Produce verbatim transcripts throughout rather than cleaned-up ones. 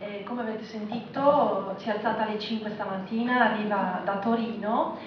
eh, come avete sentito si è alzata alle cinque stamattina, arriva da Torino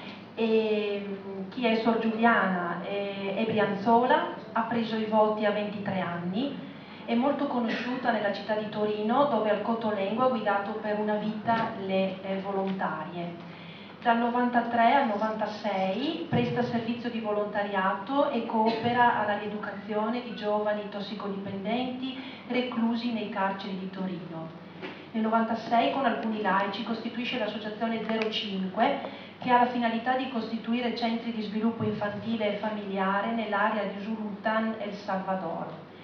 e chi è Sor Giuliana è, è brianzola, ha preso i voti a ventitré anni, è molto conosciuta nella città di Torino dove al Cottolengo ha guidato per una vita le eh, volontarie. Dal novantatré al novantasei presta servizio di volontariato e coopera alla rieducazione di giovani tossicodipendenti reclusi nei carceri di Torino. Nel novantasei con alcuni laici costituisce l'associazione zero cinque che ha la finalità di costituire centri di sviluppo infantile e familiare nell'area di Usulután, El Salvador.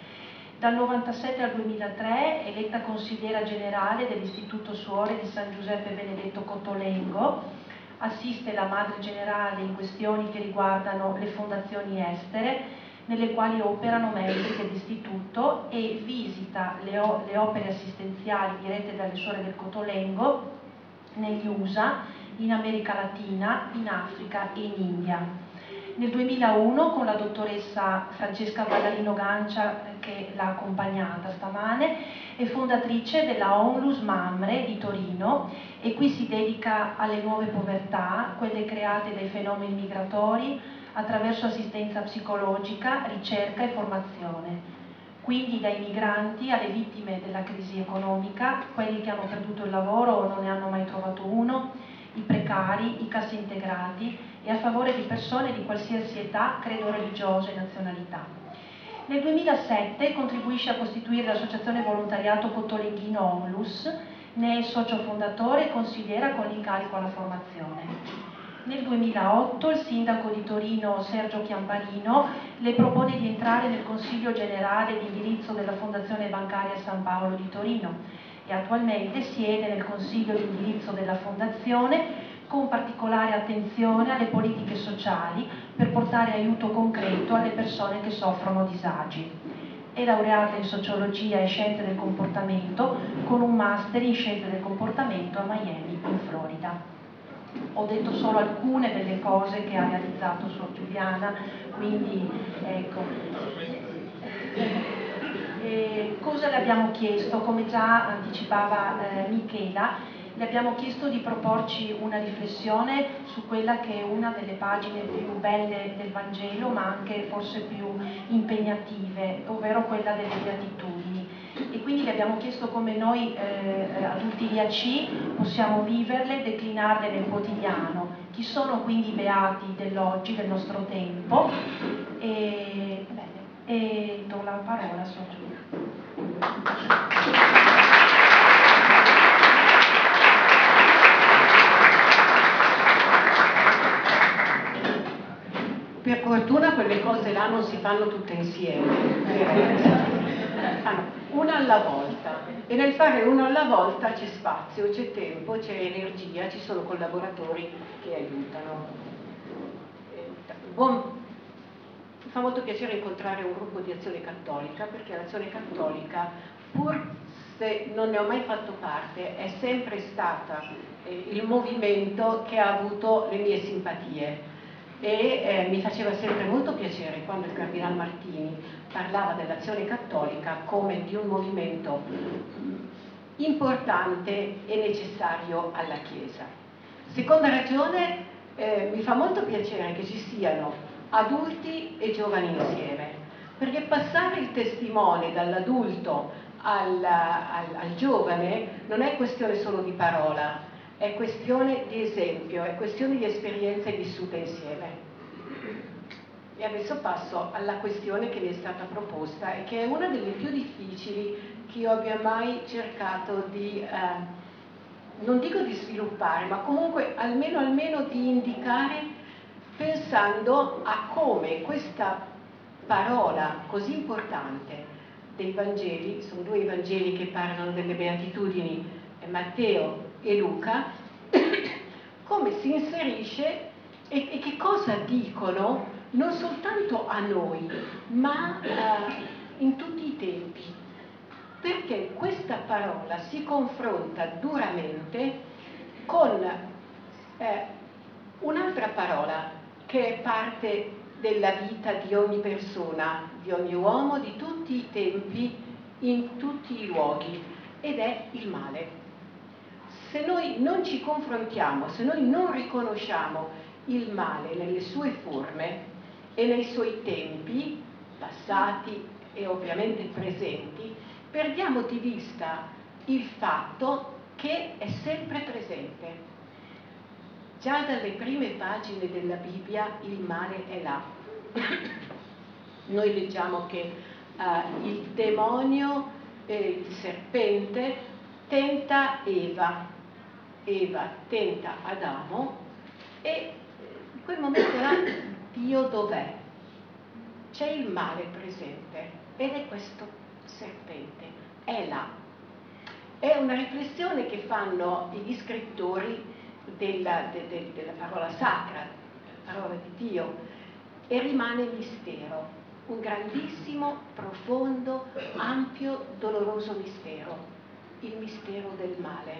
Dal novantasette al duemilatré è eletta consigliera generale dell'Istituto Suore di San Giuseppe Benedetto Cottolengo, assiste la madre generale in questioni che riguardano le fondazioni estere nelle quali operano membri dell'istituto e visita le, le opere assistenziali dirette dalle suore del Cottolengo negli U S A, in America Latina, in Africa e in India. Nel duemilauno con la dottoressa Francesca Ballarino Gancia che l'ha accompagnata stamane è fondatrice della Onlus Mamre di Torino e qui si dedica alle nuove povertà, quelle create dai fenomeni migratori attraverso assistenza psicologica, ricerca e formazione. Quindi dai migranti alle vittime della crisi economica, quelli che hanno perduto il lavoro o non ne hanno mai trovato uno, i precari, i cassaintegrati e a favore di persone di qualsiasi età, credo religiosa e nazionalità. Nel duemilasette contribuisce a costituire l'associazione volontariato Cottolenghino Onlus, ne è socio fondatore e consigliera con l'incarico alla formazione. Nel duemilaotto il sindaco di Torino Sergio Chiamparino le propone di entrare nel Consiglio Generale di indirizzo della Fondazione Bancaria San Paolo di Torino e attualmente siede nel Consiglio di indirizzo della Fondazione con particolare attenzione alle politiche sociali per portare aiuto concreto alle persone che soffrono disagi. È laureata in Sociologia e Scienze del Comportamento con un master in Scienze del Comportamento a Miami, in Florida. Ho detto solo alcune delle cose che ha realizzato Sor Giuliana, quindi ecco. E cosa le abbiamo chiesto? Come già anticipava eh, Michela, le abbiamo chiesto di proporci una riflessione su quella che è una delle pagine più belle del Vangelo, ma anche forse più impegnative, ovvero quella delle beatitudini. E quindi le abbiamo chiesto come noi eh, adulti di A C possiamo viverle, declinarle nel quotidiano. Chi sono quindi i beati dell'oggi, del nostro tempo? E, bene, e do la parola a Sor Giulia. Per fortuna quelle cose là non si fanno tutte insieme, fanno una alla volta e nel fare una alla volta c'è spazio, c'è tempo, c'è energia, ci sono collaboratori che aiutano. Buon... Mi fa molto piacere incontrare un gruppo di Azione Cattolica perché l'Azione Cattolica, pur se non ne ho mai fatto parte, è sempre stata eh, il movimento che ha avuto le mie simpatie. E eh, mi faceva sempre molto piacere quando il Cardinal Martini parlava dell'Azione Cattolica come di un movimento importante e necessario alla Chiesa. Seconda ragione, eh, mi fa molto piacere che ci siano adulti e giovani insieme, perché passare il testimone dall'adulto al, al, al giovane non è questione solo di parola, è questione di esempio, è questione di esperienze vissute insieme. E adesso passo alla questione che mi è stata proposta e che è una delle più difficili che io abbia mai cercato di, eh, non dico di sviluppare, ma comunque almeno, almeno di indicare, pensando a come questa parola così importante dei Vangeli, sono due i Vangeli che parlano delle beatitudini, Matteo e Luca, come si inserisce e, e che cosa dicono non soltanto a noi, ma eh, in tutti i tempi, perché questa parola si confronta duramente con eh, un'altra parola che è parte della vita di ogni persona, di ogni uomo, di tutti i tempi, in tutti i luoghi. ed è il male. Se noi non ci confrontiamo, se noi non riconosciamo il male nelle sue forme e nei suoi tempi, passati e ovviamente presenti, perdiamo di vista il fatto che è sempre presente. Già dalle prime pagine della Bibbia il male è là. Noi leggiamo che uh, il demonio, eh, il serpente, tenta Eva, Eva tenta Adamo e in quel momento là Dio dov'è? C'è il male presente ed è questo serpente, è là. È una riflessione che fanno gli scrittori della, de, de, della parola sacra, la parola di Dio, e rimane mistero, un grandissimo, profondo, ampio, doloroso mistero. Il mistero del male.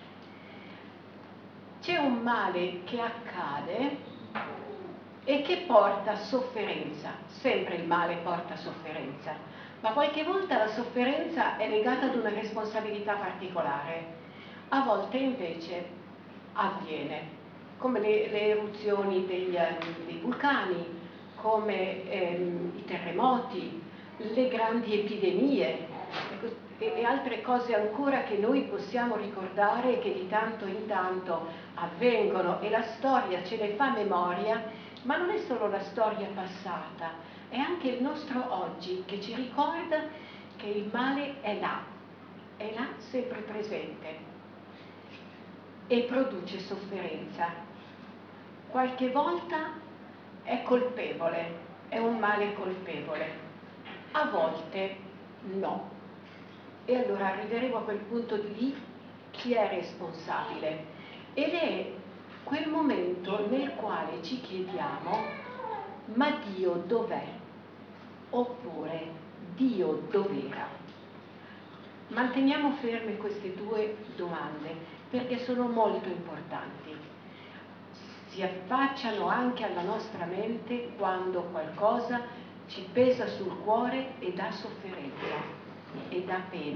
C'è un male che accade e che porta sofferenza. Sempre il male porta sofferenza, ma qualche volta la sofferenza è legata ad una responsabilità particolare. A volte invece avviene, come le, le eruzioni degli, dei vulcani, come ehm, i terremoti, le grandi epidemie e altre cose ancora che noi possiamo ricordare e che di tanto in tanto avvengono, e la storia ce ne fa memoria, ma non è solo la storia passata, è anche il nostro oggi che ci ricorda che il male è là, è là sempre presente e produce sofferenza. Qualche volta è colpevole, è un male colpevole, a volte no. E allora arriveremo a quel punto di lì, chi è responsabile? Ed è quel momento nel quale ci chiediamo: ma Dio dov'è? Oppure Dio dov'era? Manteniamo ferme queste due domande perché sono molto importanti. Si affacciano anche alla nostra mente quando qualcosa ci pesa sul cuore e dà sofferenza e dà pena.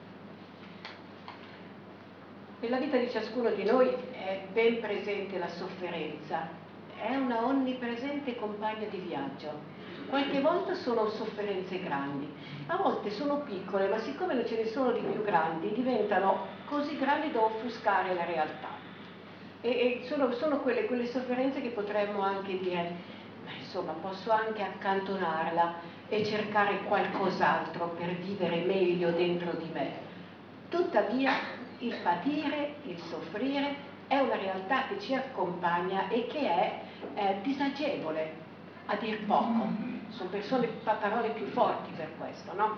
Nella vita di ciascuno di noi è ben presente la sofferenza, è una onnipresente compagna di viaggio. Qualche volta sono sofferenze grandi, a volte sono piccole, ma siccome non ce ne sono di più grandi, diventano così grandi da offuscare la realtà. E, e sono, sono quelle, quelle sofferenze che potremmo anche dire, ma insomma, posso anche accantonarla e cercare qualcos'altro per vivere meglio dentro di me. Tuttavia il patire, il soffrire è una realtà che ci accompagna e che è eh, disagevole, a dir poco. Sono persone, parole più forti per questo, no?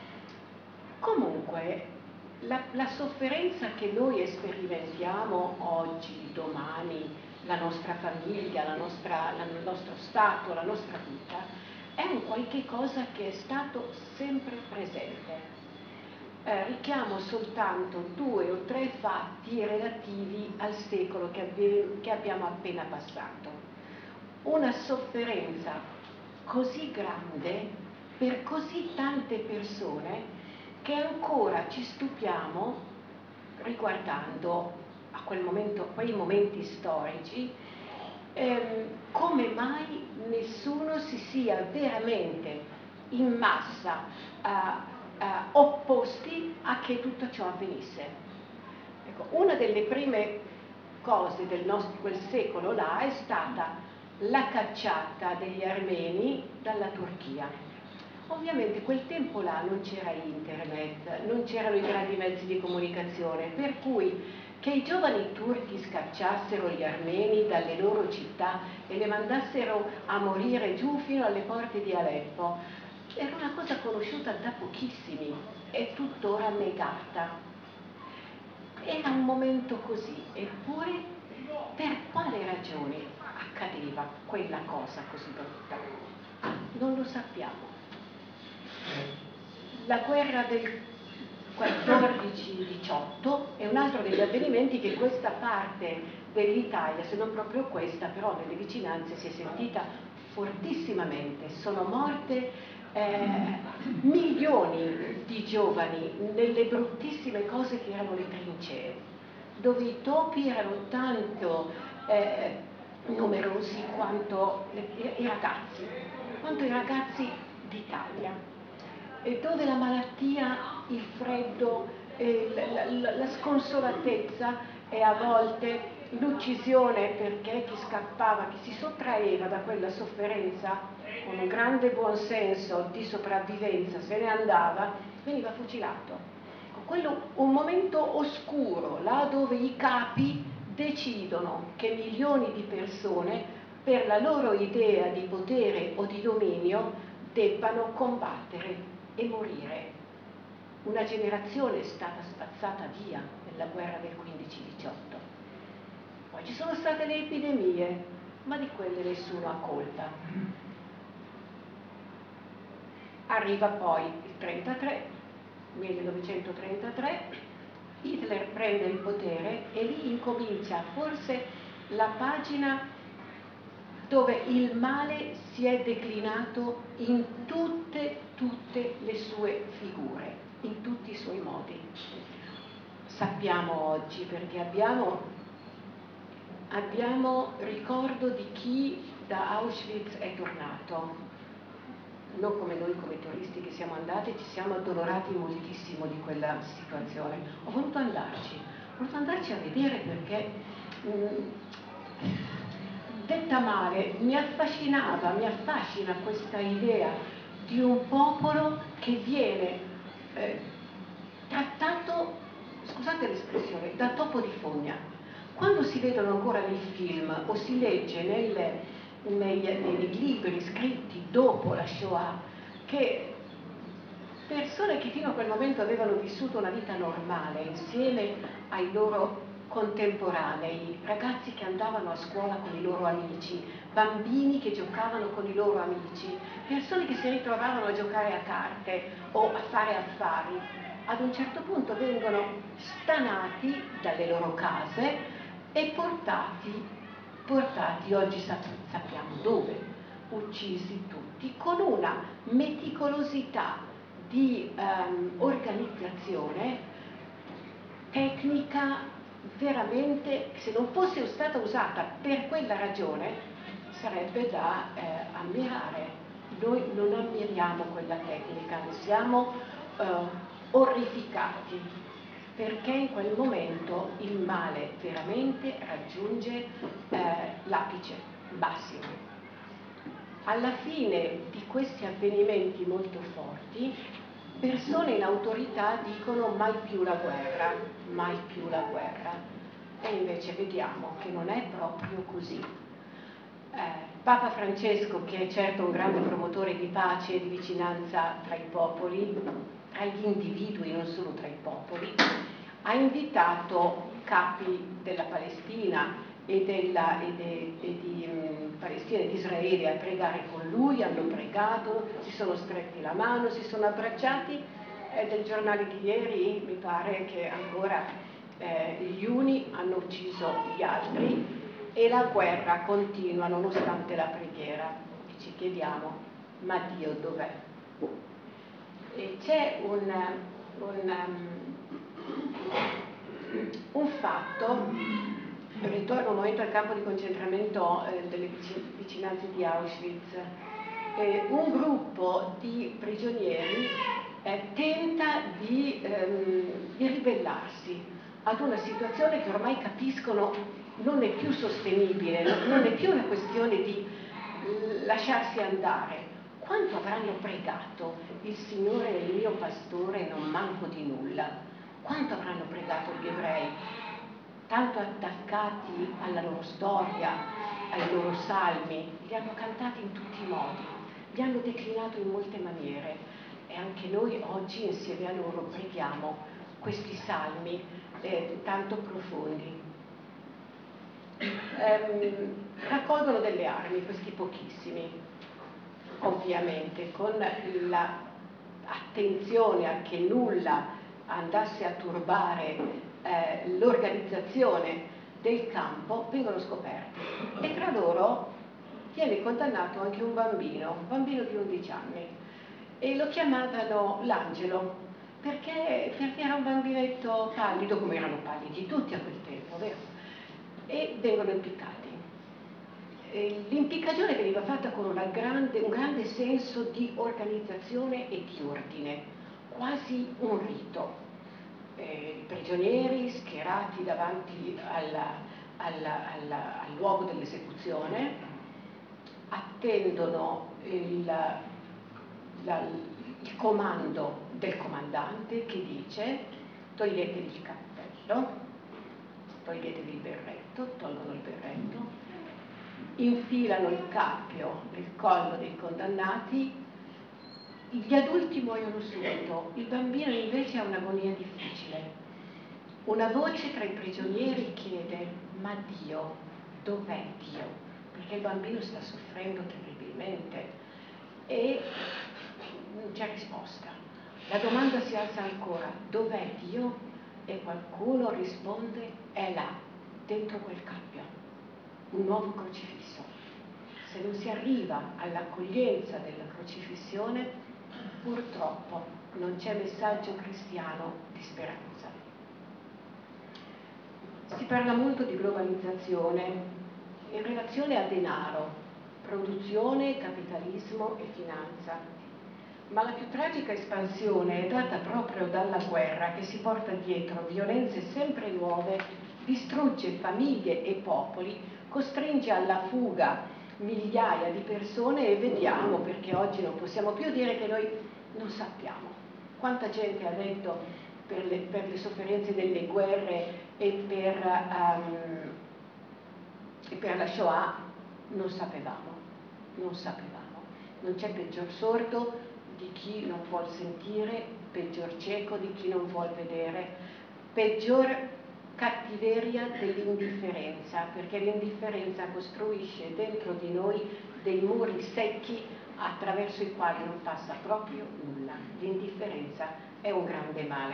Comunque la, la sofferenza che noi sperimentiamo oggi, domani, la nostra famiglia, la nostra, la, il nostro stato, la nostra vita, è un qualche cosa che è stato sempre presente. Eh, richiamo soltanto due o tre fatti relativi al secolo che, abbi- che abbiamo appena passato. Una sofferenza così grande per così tante persone che ancora ci stupiamo, riguardando a quel momento, a quei momenti storici, ehm, come mai nessuno si sia veramente in massa uh, uh, opposti a che tutto ciò avvenisse. Ecco, una delle prime cose del nostro, quel secolo là è stata la cacciata degli armeni dalla Turchia. Ovviamente quel tempo là non c'era internet, non c'erano i grandi mezzi di comunicazione, per cui che i giovani turchi scacciassero gli armeni dalle loro città e le mandassero a morire giù fino alle porte di Aleppo era una cosa conosciuta da pochissimi e tuttora negata. Era un momento così, eppure per quale ragione accadeva quella cosa così brutta? Non lo sappiamo. La guerra del quattordici diciotto è un altro degli avvenimenti che questa parte dell'Italia, se non proprio questa, però nelle vicinanze si è sentita fortissimamente. Sono morte eh, milioni di giovani nelle bruttissime cose che erano le trincee, dove i topi erano tanto eh, numerosi quanto le, i ragazzi, quanto i ragazzi d'Italia, e dove la malattia, il freddo, eh, la, la, la sconsolatezza e a volte l'uccisione, perché chi scappava, chi si sottraeva da quella sofferenza con un grande buonsenso di sopravvivenza se ne andava, veniva fucilato. Quello un momento oscuro, là dove i capi decidono che milioni di persone, per la loro idea di potere o di dominio, debbano combattere e morire. Una generazione è stata spazzata via nella guerra del quindici diciotto. Poi ci sono state le epidemie, ma di quelle nessuno ha colpa. Arriva poi il trentatré, millenovecentotrentatré, Hitler prende il potere e lì incomincia forse la pagina dove il male si è declinato in tutte, tutte le sue figure, in tutti i suoi modi. Sappiamo oggi, perché abbiamo, abbiamo ricordo di chi da Auschwitz è tornato. Non come noi come turisti che siamo andati, ci siamo addolorati moltissimo di quella situazione. Ho voluto andarci, ho voluto andarci a vedere perché, mh, detta male, mi affascinava, mi affascina questa idea di un popolo che viene eh, trattato, scusate l'espressione, da topo di fogna. Quando si vedono ancora nei film o si legge nelle Nei, nei libri scritti dopo la Shoah, che persone che fino a quel momento avevano vissuto una vita normale insieme ai loro contemporanei, ragazzi che andavano a scuola con i loro amici, bambini che giocavano con i loro amici, persone che si ritrovavano a giocare a carte o a fare affari, ad un certo punto vengono stanati dalle loro case e portati portati, oggi sappiamo dove, uccisi tutti, con una meticolosità di um, organizzazione tecnica veramente, se non fosse stata usata per quella ragione, sarebbe da eh, ammirare. Noi non ammiriamo quella tecnica, ne siamo uh, orrificati, perché in quel momento il male veramente raggiunge eh, l'apice massimo. Alla fine di questi avvenimenti molto forti, persone in autorità dicono mai più la guerra, mai più la guerra, e invece vediamo che non è proprio così. Eh, Papa Francesco, che è certo un grande promotore di pace e di vicinanza tra i popoli, tra gli individui, non solo tra i popoli, ha invitato capi della Palestina e, della, e, de, e di um, Palestina e di Israele a pregare con lui, hanno pregato, si sono stretti la mano, si sono abbracciati. È del giornale di ieri, mi pare che ancora eh, gli uni hanno ucciso gli altri e la guerra continua nonostante la preghiera. E ci chiediamo, ma Dio dov'è? E c'è un, un, un fatto, ritorno un momento al campo di concentramento eh, delle vicinanze di Auschwitz. Eh, un gruppo di prigionieri eh, tenta di, ehm, di ribellarsi ad una situazione che ormai capiscono non è più sostenibile, non è più una questione di lasciarsi andare. Quanto avranno pregato il Signore è il mio pastore, non manco di nulla? Quanto avranno pregato gli ebrei? Tanto attaccati alla loro storia, ai loro salmi, li hanno cantati in tutti i modi, li hanno declinato in molte maniere, e anche noi oggi insieme a loro preghiamo questi salmi eh, tanto profondi. Ehm, raccolgono delle armi, questi pochissimi, ovviamente con l'attenzione a che nulla andasse a turbare eh, l'organizzazione del campo, vengono scoperti, e tra loro viene condannato anche un bambino, un bambino di undici anni, e lo chiamavano l'angelo, perché, perché era un bambinetto pallido, come erano pallidi tutti a quel tempo, vero? E vengono impiccati. L'impiccagione veniva fatta con una grande, un grande senso di organizzazione e di ordine, quasi un rito. Eh, I prigionieri schierati davanti alla, alla, alla, al luogo dell'esecuzione attendono il, la, il comando del comandante che dice: toglietevi il cappello, toglietevi il berretto, tolgono il berretto, infilano il cappio nel collo dei condannati. Gli adulti muoiono subito, il bambino invece ha un'agonia difficile. Una voce tra i prigionieri chiede: ma Dio, dov'è Dio? Perché il bambino sta soffrendo terribilmente e non c'è risposta. La domanda si alza ancora: dov'è Dio? E qualcuno risponde: è là, dentro quel cappio, un nuovo crocifisso. Se non si arriva all'accoglienza della crocifissione, purtroppo non c'è messaggio cristiano di speranza. Si parla molto di globalizzazione in relazione a denaro, produzione, capitalismo e finanza, ma la più tragica espansione è data proprio dalla guerra, che si porta dietro violenze sempre nuove, distrugge famiglie e popoli, costringe alla fuga migliaia di persone, e vediamo, perché oggi non possiamo più dire che noi non sappiamo quanta gente ha detto per le, per le sofferenze delle guerre e per, um, e per la Shoah. Non sapevamo, non sapevamo. Non c'è peggior sordo di chi non vuol sentire, peggior cieco di chi non vuol vedere, peggior cattiveria dell'indifferenza, perché l'indifferenza costruisce dentro di noi dei muri secchi attraverso i quali non passa proprio nulla. L'indifferenza è un grande male.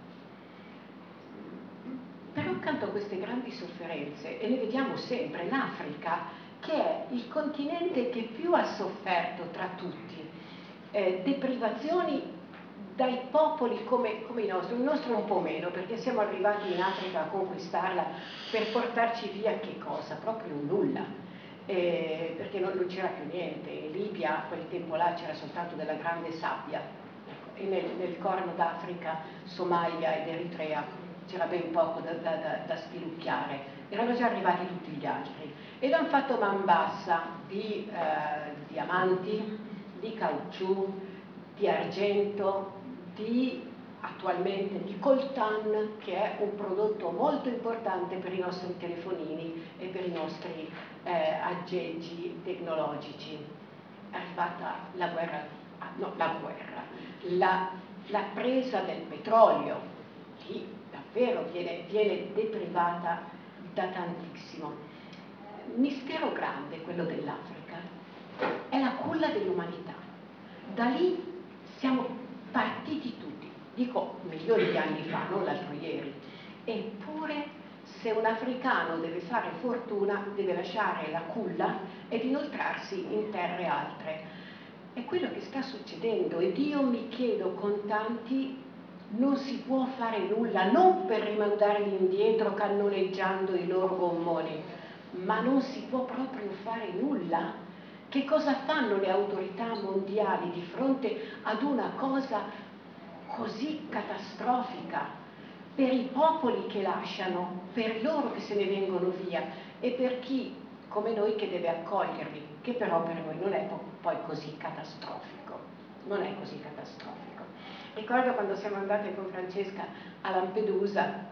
Però accanto a queste grandi sofferenze, e ne vediamo sempre, l'Africa, che è il continente che più ha sofferto tra tutti, eh, deprivazioni dai popoli come, come i nostri, il nostro un po' meno, perché siamo arrivati in Africa a conquistarla per portarci via che cosa? Proprio nulla, eh, perché non, non c'era più niente. In Libia a quel tempo là c'era soltanto della grande sabbia, ecco, e nel, nel Corno d'Africa, Somalia ed Eritrea c'era ben poco da, da, da, da spilucchiare, erano già arrivati tutti gli altri ed hanno fatto man bassa di eh, diamanti, di caucciù, di argento, di attualmente di coltan, che è un prodotto molto importante per i nostri telefonini e per i nostri eh, aggeggi tecnologici. È arrivata la guerra, no, la guerra, la, la presa del petrolio, che davvero viene, viene deprivata da tantissimo. Mistero grande quello dell'Africa, è la culla dell'umanità. Da lì siamo partiti tutti, dico milioni di anni fa, non l'altro ieri. Eppure se un africano deve fare fortuna deve lasciare la culla ed inoltrarsi in terre altre. È quello che sta succedendo ed io mi chiedo con tanti: non si può fare nulla, non per rimandarli indietro cannoneggiando i loro gommoni, ma non si può proprio fare nulla? Che cosa fanno le autorità mondiali di fronte ad una cosa così catastrofica per i popoli che lasciano, per loro che se ne vengono via e per chi come noi che deve accoglierli, che però per noi non è poi così catastrofico, non è così catastrofico. Ricordo quando siamo andate con Francesca a Lampedusa,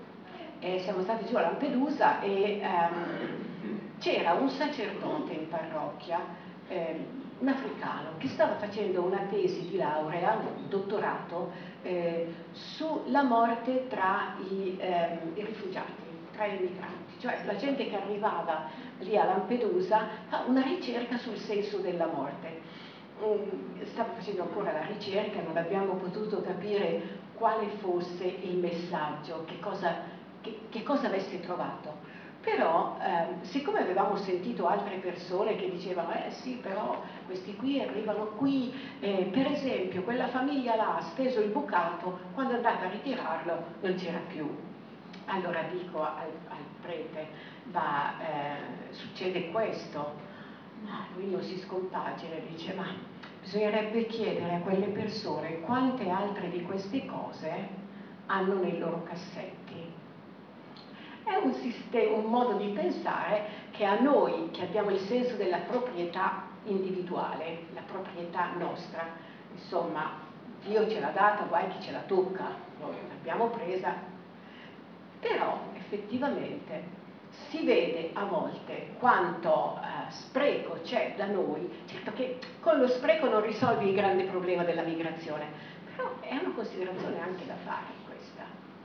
eh, siamo stati giù a Lampedusa e ehm, c'era un sacerdote in parrocchia, eh, un africano, che stava facendo una tesi di laurea, un dottorato, eh, sulla morte tra i, eh, i rifugiati, tra i migranti, cioè la gente che arrivava lì a Lampedusa fa una ricerca sul senso della morte. Mm, stava facendo ancora la ricerca, non abbiamo potuto capire quale fosse il messaggio, che cosa, che, che cosa avesse trovato. Però, eh, siccome avevamo sentito altre persone che dicevano eh sì, però questi qui arrivano qui, eh, per esempio quella famiglia là ha steso il bucato, quando è andata a ritirarlo non c'era più. Allora dico al, al prete, ma eh, succede questo? Ma lui non si scompagina e dice, ma bisognerebbe chiedere a quelle persone quante altre di queste cose hanno nei loro cassetti. È un, sistema, un modo di pensare che a noi, che abbiamo il senso della proprietà individuale, la proprietà nostra, insomma, Dio ce l'ha data, guai chi ce la tocca, noi l'abbiamo presa, però effettivamente si vede a volte quanto eh, spreco c'è da noi. Certo che con lo spreco non risolvi il grande problema della migrazione, però è una considerazione anche da fare questa.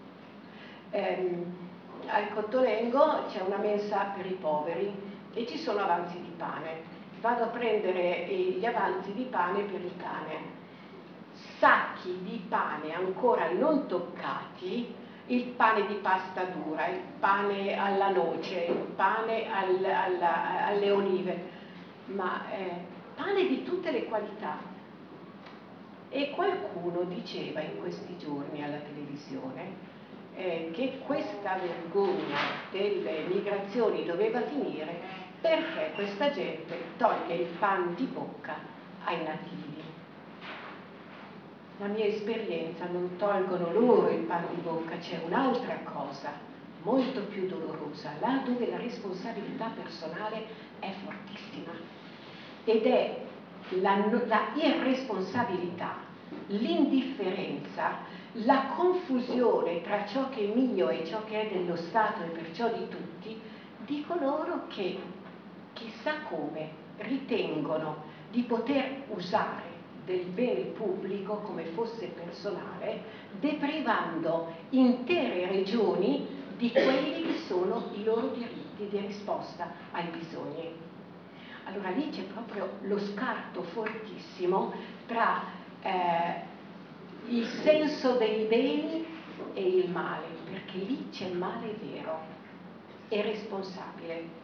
Ehm, al Cottolengo c'è una mensa per i poveri e ci sono avanzi di pane. Vado a prendere gli avanzi di pane per il cane. Sacchi di pane ancora non toccati, il pane di pasta dura, il pane alla noce, il pane al, alla, alle olive, ma eh, pane di tutte le qualità. E qualcuno diceva in questi giorni alla televisione eh, che questa vergogna delle migrazioni doveva finire perché questa gente toglie il pan di bocca ai nativi. La mia esperienza, non tolgono loro il pan di bocca, c'è un'altra cosa molto più dolorosa, là dove la responsabilità personale è fortissima, ed è la, la irresponsabilità, l'indifferenza, la confusione tra ciò che è mio e ciò che è dello Stato e perciò di tutti, di coloro che chissà come ritengono di poter usare del bene pubblico come fosse personale, deprivando intere regioni di quelli che sono i loro diritti di risposta ai bisogni. Allora lì c'è proprio lo scarto fortissimo tra eh, il senso dei beni e il male, perché lì c'è male vero e responsabile.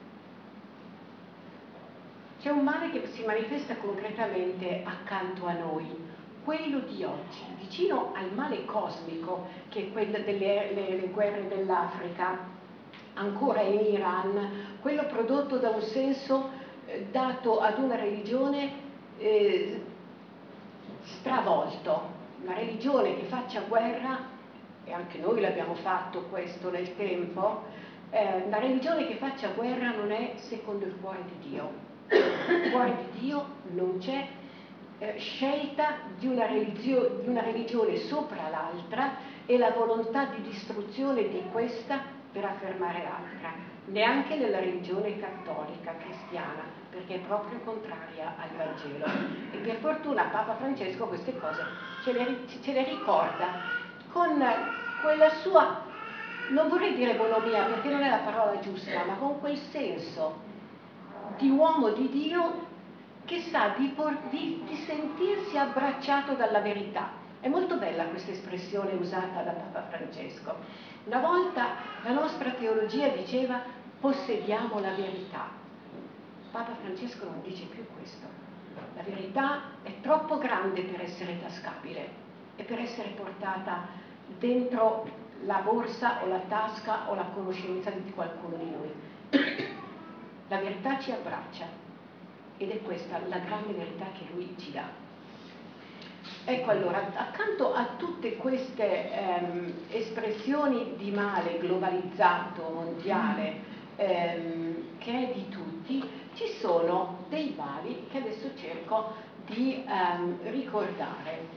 C'è un male che si manifesta concretamente accanto a noi, quello di oggi, vicino al male cosmico, che è quello delle le, le guerre dell'Africa, ancora in Iran, quello prodotto da un senso eh, dato ad una religione eh, stravolto, una religione che faccia guerra, e anche noi l'abbiamo fatto questo nel tempo, eh, una religione che faccia guerra non è secondo il cuore di Dio. Nel cuore di Dio non c'è eh, scelta di una, religio- di una religione sopra l'altra e la volontà di distruzione di questa per affermare l'altra, neanche nella religione cattolica, cristiana, perché è proprio contraria al Vangelo. E per fortuna Papa Francesco queste cose ce le, ce le ricorda con quella sua, non vorrei dire bonomia perché non è la parola giusta, ma con quel senso di uomo di Dio che sa di, por, di, di sentirsi abbracciato dalla verità. È molto bella questa espressione usata da Papa Francesco. Una volta la nostra teologia diceva possediamo la verità. Papa Francesco non dice più questo. La verità è troppo grande per essere tascabile e per essere portata dentro la borsa o la tasca o la conoscenza di qualcuno di noi. La verità ci abbraccia ed è questa la grande verità che lui ci dà. Ecco, allora, accanto a tutte queste ehm, espressioni di male globalizzato, mondiale, ehm, che è di tutti, ci sono dei mali che adesso cerco di ehm, ricordare.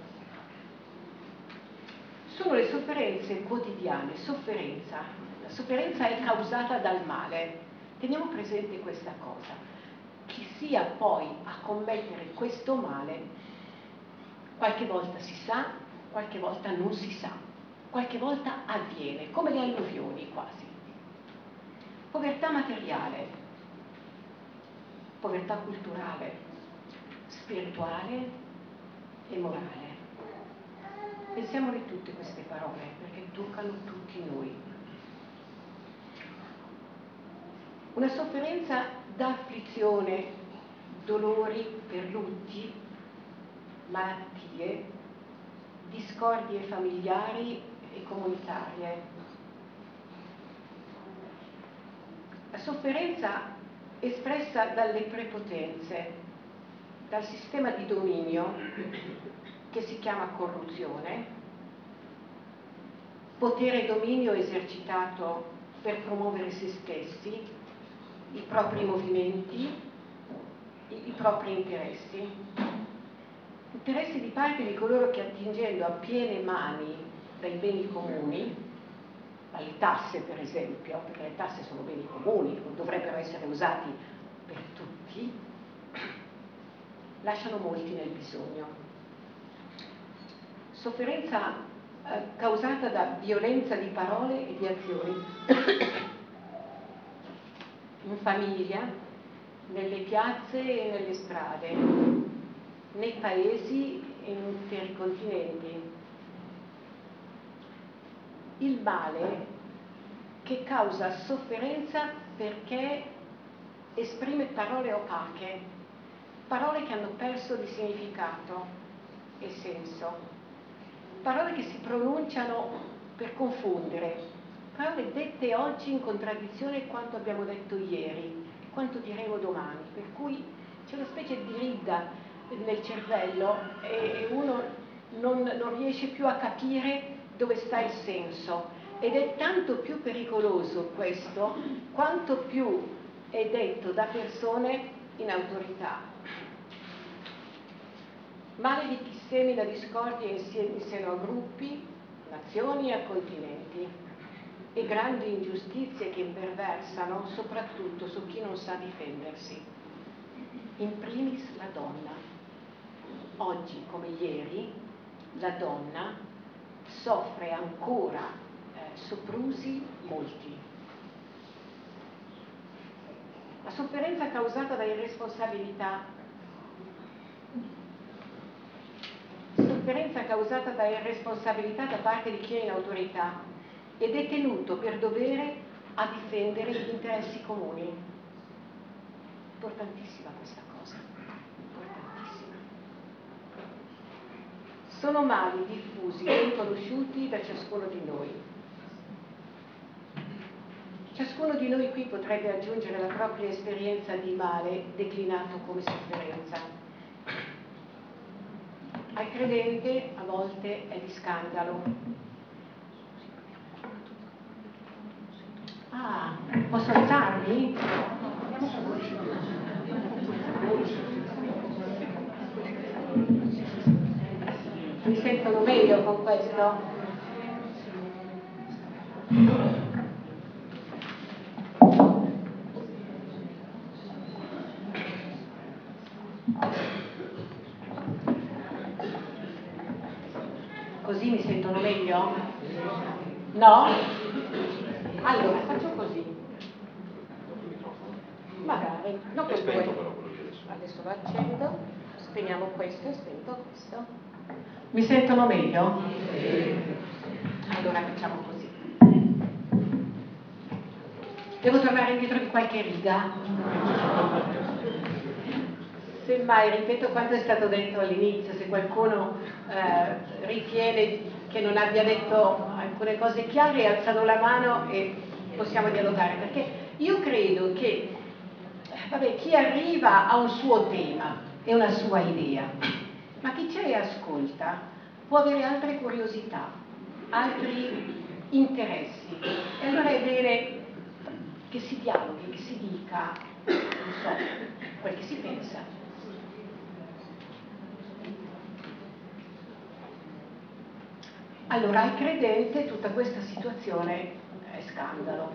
Sono le sofferenze quotidiane, sofferenza. La sofferenza è causata dal male. Teniamo presente questa cosa. Chi sia poi a commettere questo male, qualche volta si sa, qualche volta non si sa, qualche volta avviene, come le alluvioni quasi. Povertà materiale, povertà culturale, spirituale e morale. Pensiamole tutte queste parole, perché toccano tutti noi. Una sofferenza da afflizione, dolori per lutti, malattie, discordie familiari e comunitarie. La sofferenza espressa dalle prepotenze, dal sistema di dominio che si chiama corruzione, potere e dominio esercitato per promuovere se stessi, i propri movimenti, i, i propri interessi, interessi di parte di coloro che, attingendo a piene mani dai beni comuni, dalle tasse per esempio, perché le tasse sono beni comuni, dovrebbero essere usati per tutti, lasciano molti nel bisogno. Sofferenza eh, causata da violenza di parole e di azioni in famiglia, nelle piazze e nelle strade, nei paesi e in interi continenti. Il male che causa sofferenza perché esprime parole opache, parole che hanno perso di significato e senso, parole che si pronunciano per confondere, parole dette oggi in contraddizione con quanto abbiamo detto ieri, quanto diremo domani, per cui c'è una specie di rida nel cervello e uno non, non riesce più a capire dove sta il senso, ed è tanto più pericoloso questo quanto più è detto da persone in autorità. Male di chi semina discordia in seno a gruppi, nazioni e a continenti, e grandi ingiustizie che imperversano soprattutto su chi non sa difendersi. In primis la donna. Oggi come ieri la donna soffre ancora eh, soprusi molti. La sofferenza causata da irresponsabilità, sofferenza causata da irresponsabilità da parte di chi è in autorità ed è tenuto per dovere a difendere gli interessi comuni. Importantissima questa cosa, importantissima. Sono mali diffusi e conosciuti da ciascuno di noi. Ciascuno di noi qui potrebbe aggiungere la propria esperienza di male declinato come sofferenza. Al credente a volte è di scandalo. Ah, posso alzarmi? Mi sentono meglio con questo? Così mi sentono meglio? No? Allora, faccio così. Magari, no, per voi. Adesso lo accendo, spegniamo questo e spento questo. Mi sentono meglio? Allora facciamo così. Devo tornare indietro di qualche riga. Semmai ripeto quanto è stato detto all'inizio, se qualcuno eh, ritiene che non abbia detto alcune cose chiare, alzano la mano e possiamo dialogare, perché io credo che vabbè, chi arriva ha un suo tema e una sua idea, ma chi c'è e ascolta può avere altre curiosità, altri interessi, e allora è bene che si dialoghi, che si dica, non so, quel che si pensa. Allora, al credente tutta questa situazione è scandalo.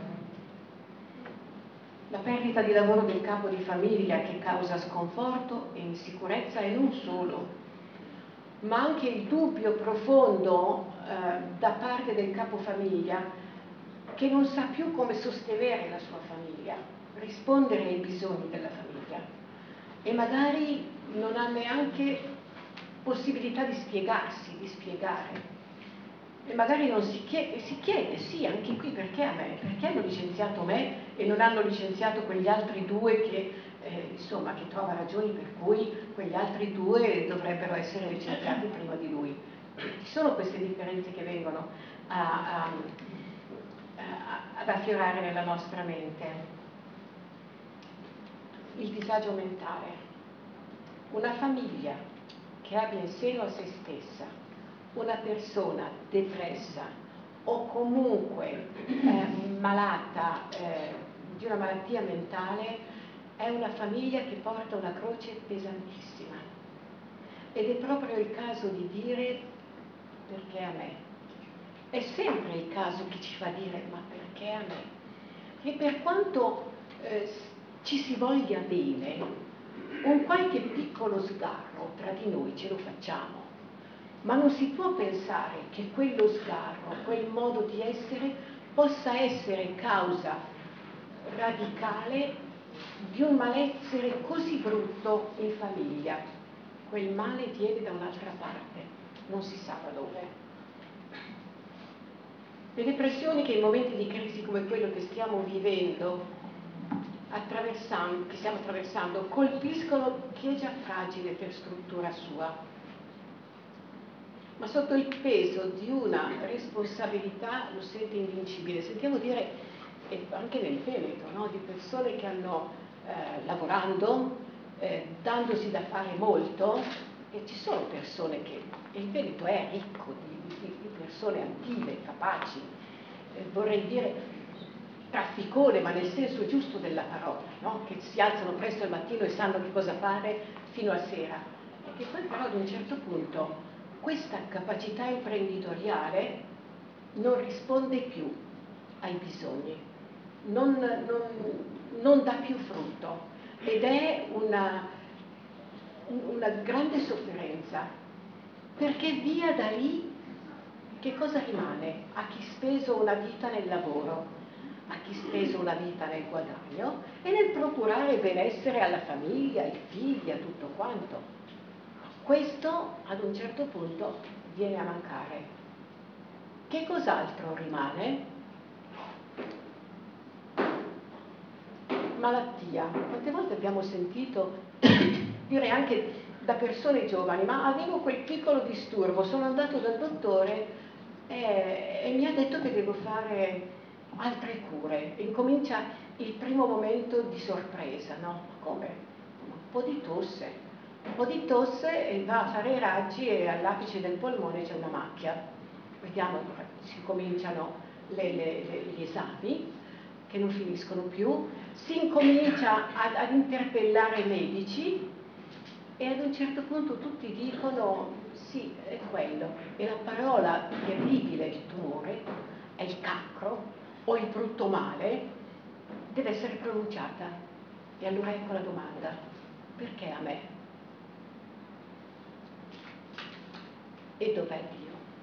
La perdita di lavoro del capo di famiglia che causa sconforto e insicurezza, e non solo, ma anche il dubbio profondo eh, da parte del capofamiglia che non sa più come sostenere la sua famiglia, rispondere ai bisogni della famiglia, e magari non ha neanche possibilità di spiegarsi, di spiegare. e magari non si chiede, si chiede, sì, anche qui perché a me? Perché hanno licenziato me e non hanno licenziato quegli altri due che, eh, insomma, che trova ragioni per cui quegli altri due dovrebbero essere licenziati prima di lui. Ci sono queste differenze che vengono a, a, a, ad affiorare nella nostra mente. Il disagio mentale. Una famiglia che abbia in seno a se stessa una persona depressa o comunque eh, malata eh, di una malattia mentale è una famiglia che porta una croce pesantissima, ed è proprio il caso di dire perché a me. È sempre il caso che ci fa dire ma perché a me? E per quanto eh, ci si voglia bene, un qualche piccolo sgarro tra di noi ce lo facciamo, ma non si può pensare che quello sgarro, quel modo di essere, possa essere causa radicale di un malessere così brutto in famiglia. Quel male viene da un'altra parte, non si sa da dove. Le depressioni che in momenti di crisi come quello che stiamo vivendo attraversando, che stiamo attraversando, colpiscono chi è già fragile per struttura sua, ma sotto il peso di una responsabilità lo sente invincibile. Sentiamo dire, e anche nel Veneto, no? Di persone che hanno eh, lavorando, eh, dandosi da fare molto, e ci sono persone che, e il Veneto è ricco di, di, di persone attive, capaci, eh, vorrei dire trafficone, ma nel senso giusto della parola, no? Che si alzano presto al mattino e sanno che cosa fare fino a sera, e che poi però ad un certo punto questa capacità imprenditoriale non risponde più ai bisogni, non, non, non dà più frutto, ed è una, una grande sofferenza, perché via da lì che cosa rimane a chi speso una vita nel lavoro, a chi speso una vita nel guadagno e nel procurare benessere alla famiglia, ai figli, a tutto quanto. Questo ad un certo punto viene a mancare. Che cos'altro rimane? Malattia. Quante volte abbiamo sentito dire anche da persone giovani, ma avevo quel piccolo disturbo, sono andato dal dottore e, e mi ha detto che devo fare altre cure. E incomincia il primo momento di sorpresa, no? Ma come? Un po' di tosse, un po' di tosse, e va a fare i raggi e all'apice del polmone c'è una macchia. Vediamo, si cominciano le, le, le, gli esami che non finiscono più, si incomincia ad, ad interpellare i medici e ad un certo punto tutti dicono sì, è quello. E la parola terribile, il tumore, è il cancro o il brutto male, deve essere pronunciata. E allora ecco la domanda: perché a me? E dov'è Dio?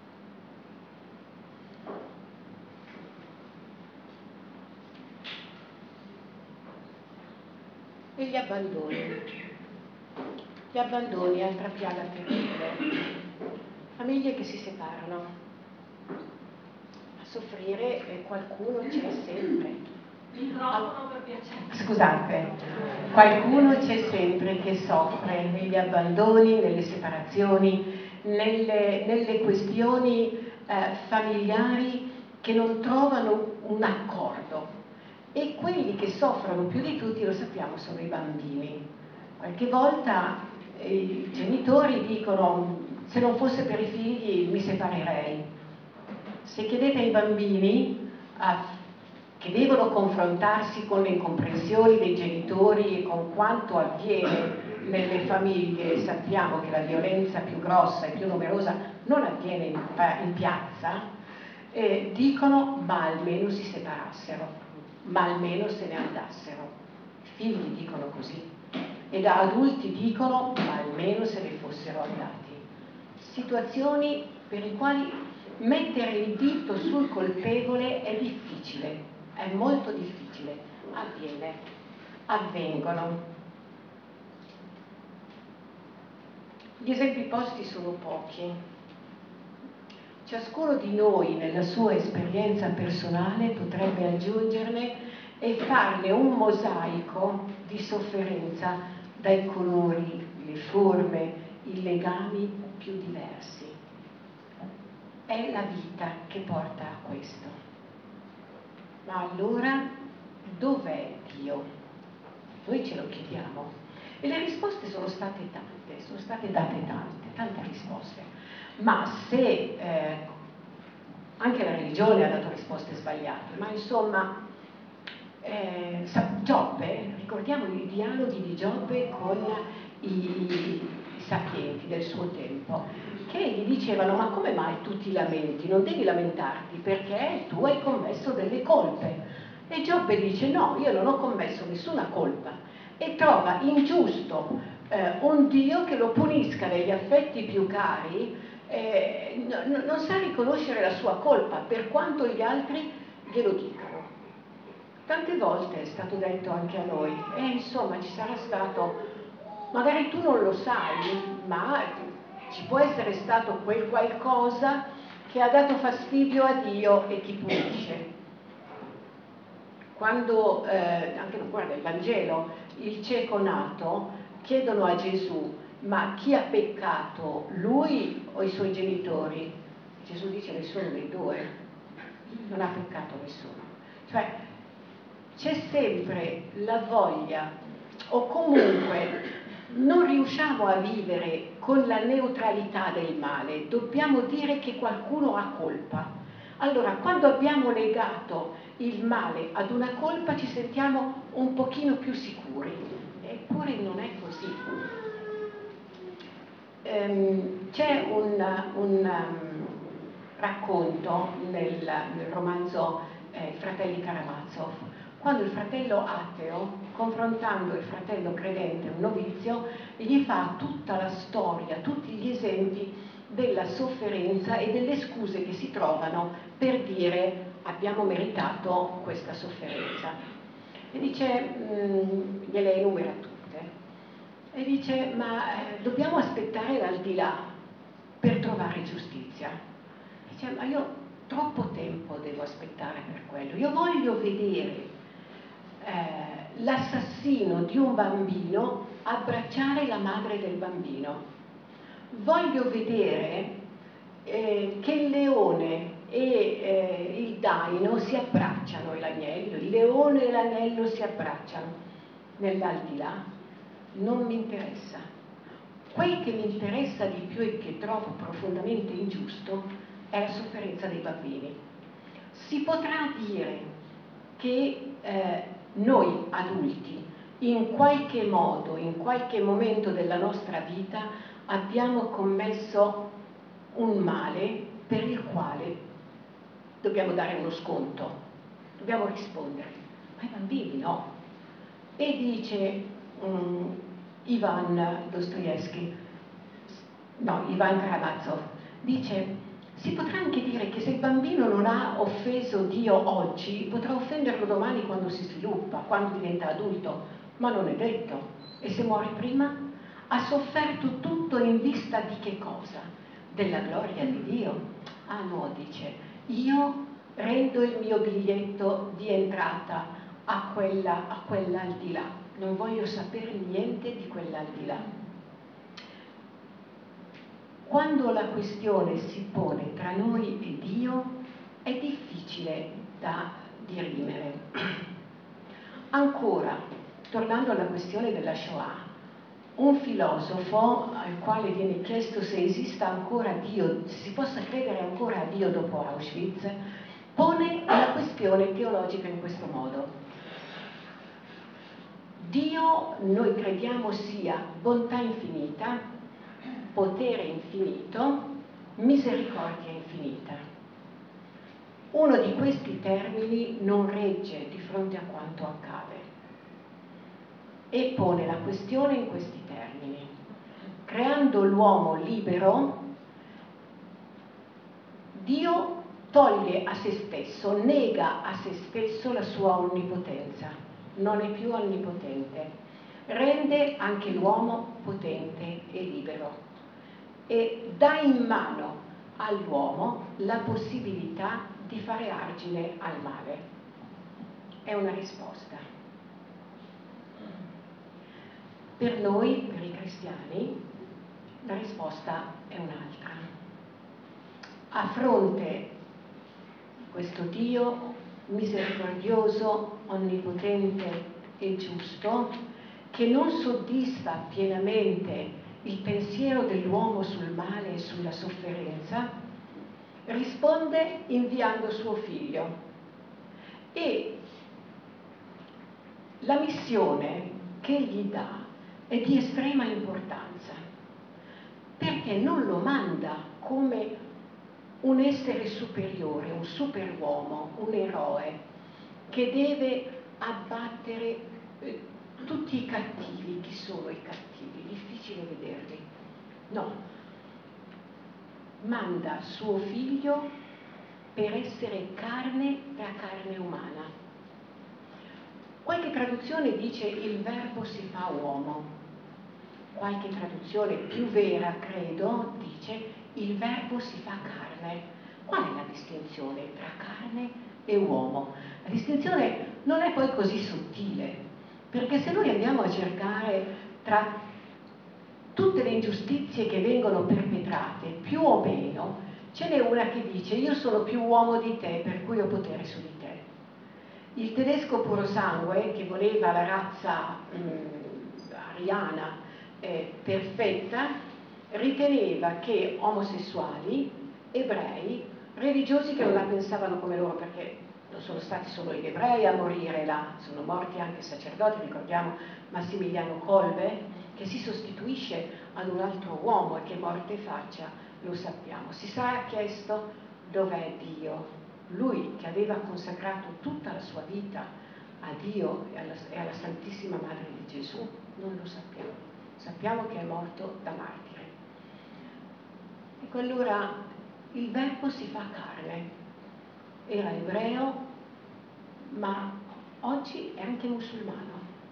E gli abbandoni. Gli abbandoni, altra piaga terribile. Famiglie che si separano. A soffrire eh, qualcuno c'è sempre. Microfono per piacere. Scusate, qualcuno c'è sempre che soffre negli abbandoni, nelle separazioni, nelle, nelle questioni eh, familiari che non trovano un accordo. E quelli che soffrono più di tutti, lo sappiamo, sono i bambini. Qualche volta eh, i genitori dicono: se non fosse per i figli mi separerei. Se chiedete ai bambini a che devono confrontarsi con le incomprensioni dei genitori e con quanto avviene nelle famiglie, sappiamo che la violenza più grossa e più numerosa non avviene in, in piazza, eh, dicono ma almeno si separassero, ma almeno se ne andassero. I figli dicono così e da adulti dicono ma almeno se ne fossero andati. Situazioni per le quali mettere il dito sul colpevole è difficile. È molto difficile, avviene, avvengono. Gli esempi posti sono pochi. ciascuno di noi nella sua esperienza personale potrebbe aggiungerne e farne un mosaico di sofferenza dai colori, le forme, i legami più diversi. È la vita che porta a questo. Ma allora dov'è Dio? Noi ce lo chiediamo e le risposte sono state tante, sono state date tante, tante risposte. Ma se eh, anche la religione ha dato risposte sbagliate, ma insomma eh, Giobbe, ricordiamo i dialoghi di Giobbe con i, i, i sapienti del suo tempo, che gli dicevano: ma come mai tu ti lamenti? Non devi lamentarti perché tu hai commesso delle colpe. E Giobbe dice: no, io non ho commesso nessuna colpa, e trova ingiusto eh, un Dio che lo punisca negli affetti più cari. Eh, no, non sa riconoscere la sua colpa per quanto gli altri glielo dicano. Tante volte è stato detto anche a noi, e eh, insomma ci sarà stato, magari tu non lo sai, ma ci può essere stato quel qualcosa che ha dato fastidio a Dio e ti punisce. Quando, eh, anche guarda il Vangelo, il cieco nato chiedono a Gesù: ma chi ha peccato, lui o i suoi genitori? Gesù dice: nessuno dei due, non ha peccato nessuno. Cioè c'è sempre la voglia, o comunque non riusciamo a vivere con la neutralità del male, dobbiamo dire che qualcuno ha colpa. Allora, quando abbiamo legato il male ad una colpa ci sentiamo un pochino più sicuri, eppure non è così. Ehm, c'è un, un um, racconto nel, nel romanzo eh, Fratelli Karamazov, quando il fratello ateo, confrontando il fratello credente, un novizio, gli fa tutta la storia, tutti gli esempi della sofferenza e delle scuse che si trovano per dire: abbiamo meritato questa sofferenza. E dice, mh, gliele enumera tutte, e dice: ma eh, dobbiamo aspettare l'aldilà per trovare giustizia. Dice: ma io troppo tempo devo aspettare per quello, io voglio vedere eh, l'assassino di un bambino abbracciare la madre del bambino, voglio vedere eh, che il leone e eh, il daino si abbracciano, e l'agnello, il leone e l'agnello si abbracciano. Nell'aldilà non mi interessa. Quel che mi interessa di più e che trovo profondamente ingiusto è la sofferenza dei bambini. Si potrà dire che eh, noi adulti in qualche modo, in qualche momento della nostra vita abbiamo commesso un male per il quale dobbiamo dare uno sconto, dobbiamo rispondere, ma i bambini no. E dice um, Ivan Dostoevsky, no, Ivan Karamazov, dice: si potrà anche dire che se il bambino non ha offeso Dio oggi, potrà offenderlo domani quando si sviluppa, quando diventa adulto, ma non è detto. E se muore prima? Ha sofferto tutto in vista di che cosa? Della gloria di Dio? Ah no, dice, io rendo il mio biglietto di entrata a quella, a quell'aldilà, non voglio sapere niente di quell'aldilà. Quando la questione si pone tra noi e Dio è difficile da dirimere. Ancora, tornando alla questione della Shoah, un filosofo al quale viene chiesto se esista ancora Dio, se si possa credere ancora a Dio dopo Auschwitz, pone la questione teologica in questo modo: Dio noi crediamo sia bontà infinita, potere infinito, misericordia infinita. Uno di questi termini non regge di fronte a quanto accade e pone la questione in questi termini: creando l'uomo libero, Dio toglie a se stesso, nega a se stesso la sua onnipotenza, non è più onnipotente, rende anche l'uomo potente e libero e dà in mano all'uomo la possibilità di fare argine al male. È una risposta. Per noi, per i cristiani, la risposta è un'altra. A fronte di questo Dio misericordioso, onnipotente e giusto, che non soddisfa pienamente il pensiero dell'uomo sul male e sulla sofferenza, risponde inviando suo figlio. E la missione che gli dà è di estrema importanza, perché non lo manda come un essere superiore, un superuomo, un eroe che deve abbattere eh, tutti i cattivi. Chi sono i cattivi? Difficile vederli. No, manda suo figlio per essere carne tra carne umana. Qualche traduzione dice il verbo si fa uomo. Qualche traduzione più vera, credo, dice il verbo si fa carne. Qual è la distinzione tra carne e uomo? La distinzione non è poi così sottile, perché se noi andiamo a cercare tra tutte le ingiustizie che vengono perpetrate, più o meno, ce n'è una che dice io sono più uomo di te, per cui ho potere su di te. Il tedesco purosangue, che voleva la razza mh, ariana eh, perfetta, riteneva che omosessuali, ebrei, religiosi che non la pensavano come loro, perché non sono stati solo gli ebrei a morire là, sono morti anche sacerdoti. Ricordiamo Massimiliano Kolbe, che si sostituisce ad un altro uomo e che morte faccia, lo sappiamo. Si sarà chiesto dov'è Dio, lui che aveva consacrato tutta la sua vita a Dio e alla, e alla Santissima Madre di Gesù. Non lo sappiamo, sappiamo che è morto da martire. Ecco, allora il verbo si fa carne, era ebreo ma oggi è anche musulmano,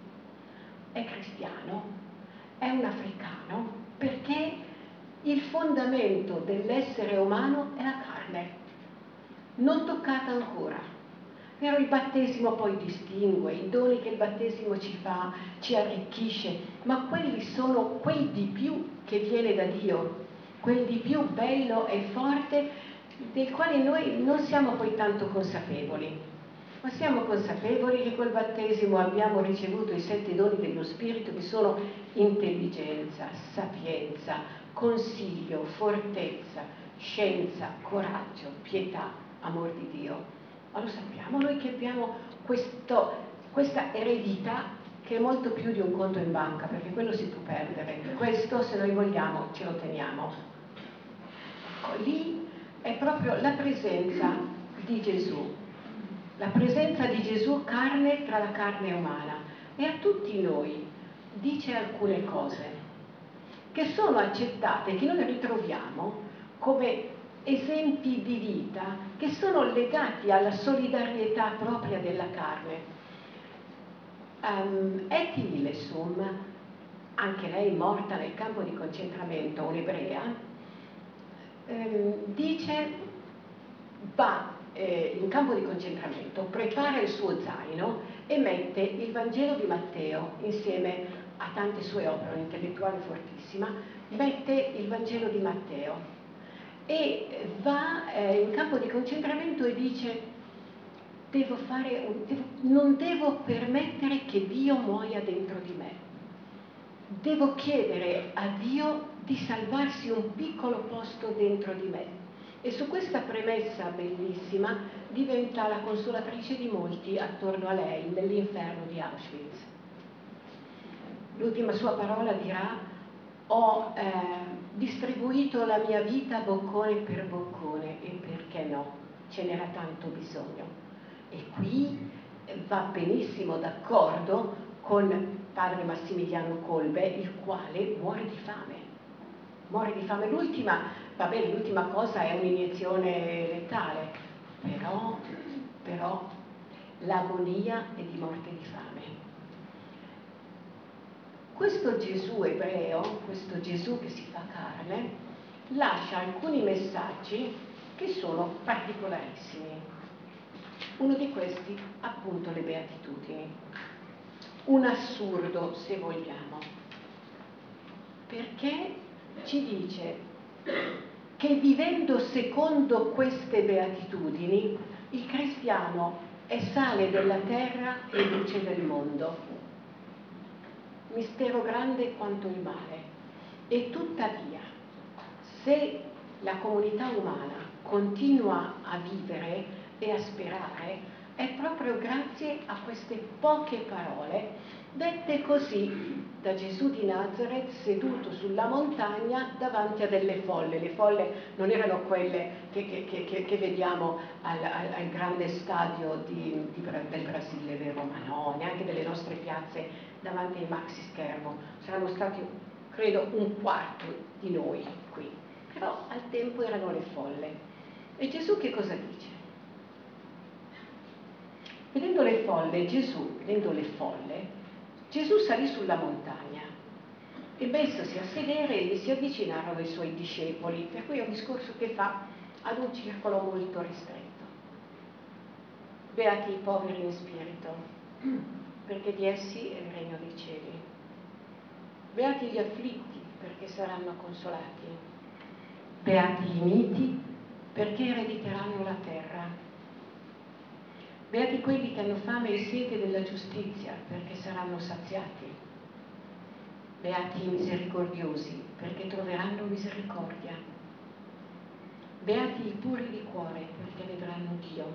è cristiano, è un africano, perché il fondamento dell'essere umano è la carne, non toccata ancora. Però il battesimo poi distingue, i doni che il battesimo ci fa, ci arricchisce, ma quelli sono quel di più che viene da Dio, quel di più bello e forte del quale noi non siamo poi tanto consapevoli. Ma siamo consapevoli che col battesimo abbiamo ricevuto i sette doni dello Spirito, che sono intelligenza, sapienza, consiglio, fortezza, scienza, coraggio, pietà, amor di Dio. Ma lo sappiamo noi che abbiamo questo, questa eredità che è molto più di un conto in banca, perché quello si può perdere. Questo, se noi vogliamo, ce lo teniamo. Ecco, lì è proprio la presenza di Gesù. La presenza di Gesù carne tra la carne umana, e a tutti noi dice alcune cose che sono accettate, che noi ritroviamo come esempi di vita che sono legati alla solidarietà propria della carne. um, Etty Hillesum, anche lei morta nel campo di concentramento, un'ebrea, um, dice va in campo di concentramento, prepara il suo zaino e mette il Vangelo di Matteo insieme a tante sue opere, un'intellettuale fortissima, mette il Vangelo di Matteo e va eh, in campo di concentramento e dice devo fare un, devo, non devo permettere che Dio muoia dentro di me, devo chiedere a Dio di salvarsi un piccolo posto dentro di me. E su questa premessa bellissima diventa la consolatrice di molti attorno a lei nell'inferno di Auschwitz. L'ultima sua parola dirà: ho eh, distribuito la mia vita boccone per boccone, e perché no? Ce n'era tanto bisogno. E qui va benissimo d'accordo con padre Massimiliano Kolbe, il quale muore di fame. Muore di fame. L'ultima Va bene, l'ultima cosa è un'iniezione letale, però, però l'agonia è di morte di fame. Questo Gesù ebreo, questo Gesù che si fa carne, lascia alcuni messaggi che sono particolarissimi. Uno di questi, appunto, le beatitudini. Un assurdo, se vogliamo, perché ci dice che vivendo secondo queste beatitudini il cristiano è sale della terra e luce del mondo. Mistero grande quanto il mare. E tuttavia, se la comunità umana continua a vivere e a sperare, è proprio grazie a queste poche parole dette così da Gesù di Nazareth seduto sulla montagna davanti a delle folle. Le folle non erano quelle che, che, che, che vediamo al, al, al grande stadio di, di, del Brasile, vero? Ma no, neanche delle nostre piazze davanti ai maxi schermo. Saranno stati, credo, un quarto di noi qui. Però al tempo erano le folle. E Gesù che cosa dice? Vedendo le folle, Gesù, vedendo le folle, Gesù salì sulla montagna e messosi a sedere gli si avvicinarono i suoi discepoli, per cui è un discorso che fa ad un circolo molto ristretto. Beati i poveri in spirito, perché di essi è il regno dei cieli. Beati gli afflitti, perché saranno consolati. Beati i miti, perché erediteranno la terra. Beati quelli che hanno fame e sete della giustizia, perché saranno saziati. Beati i misericordiosi, perché troveranno misericordia. Beati i puri di cuore, perché vedranno Dio.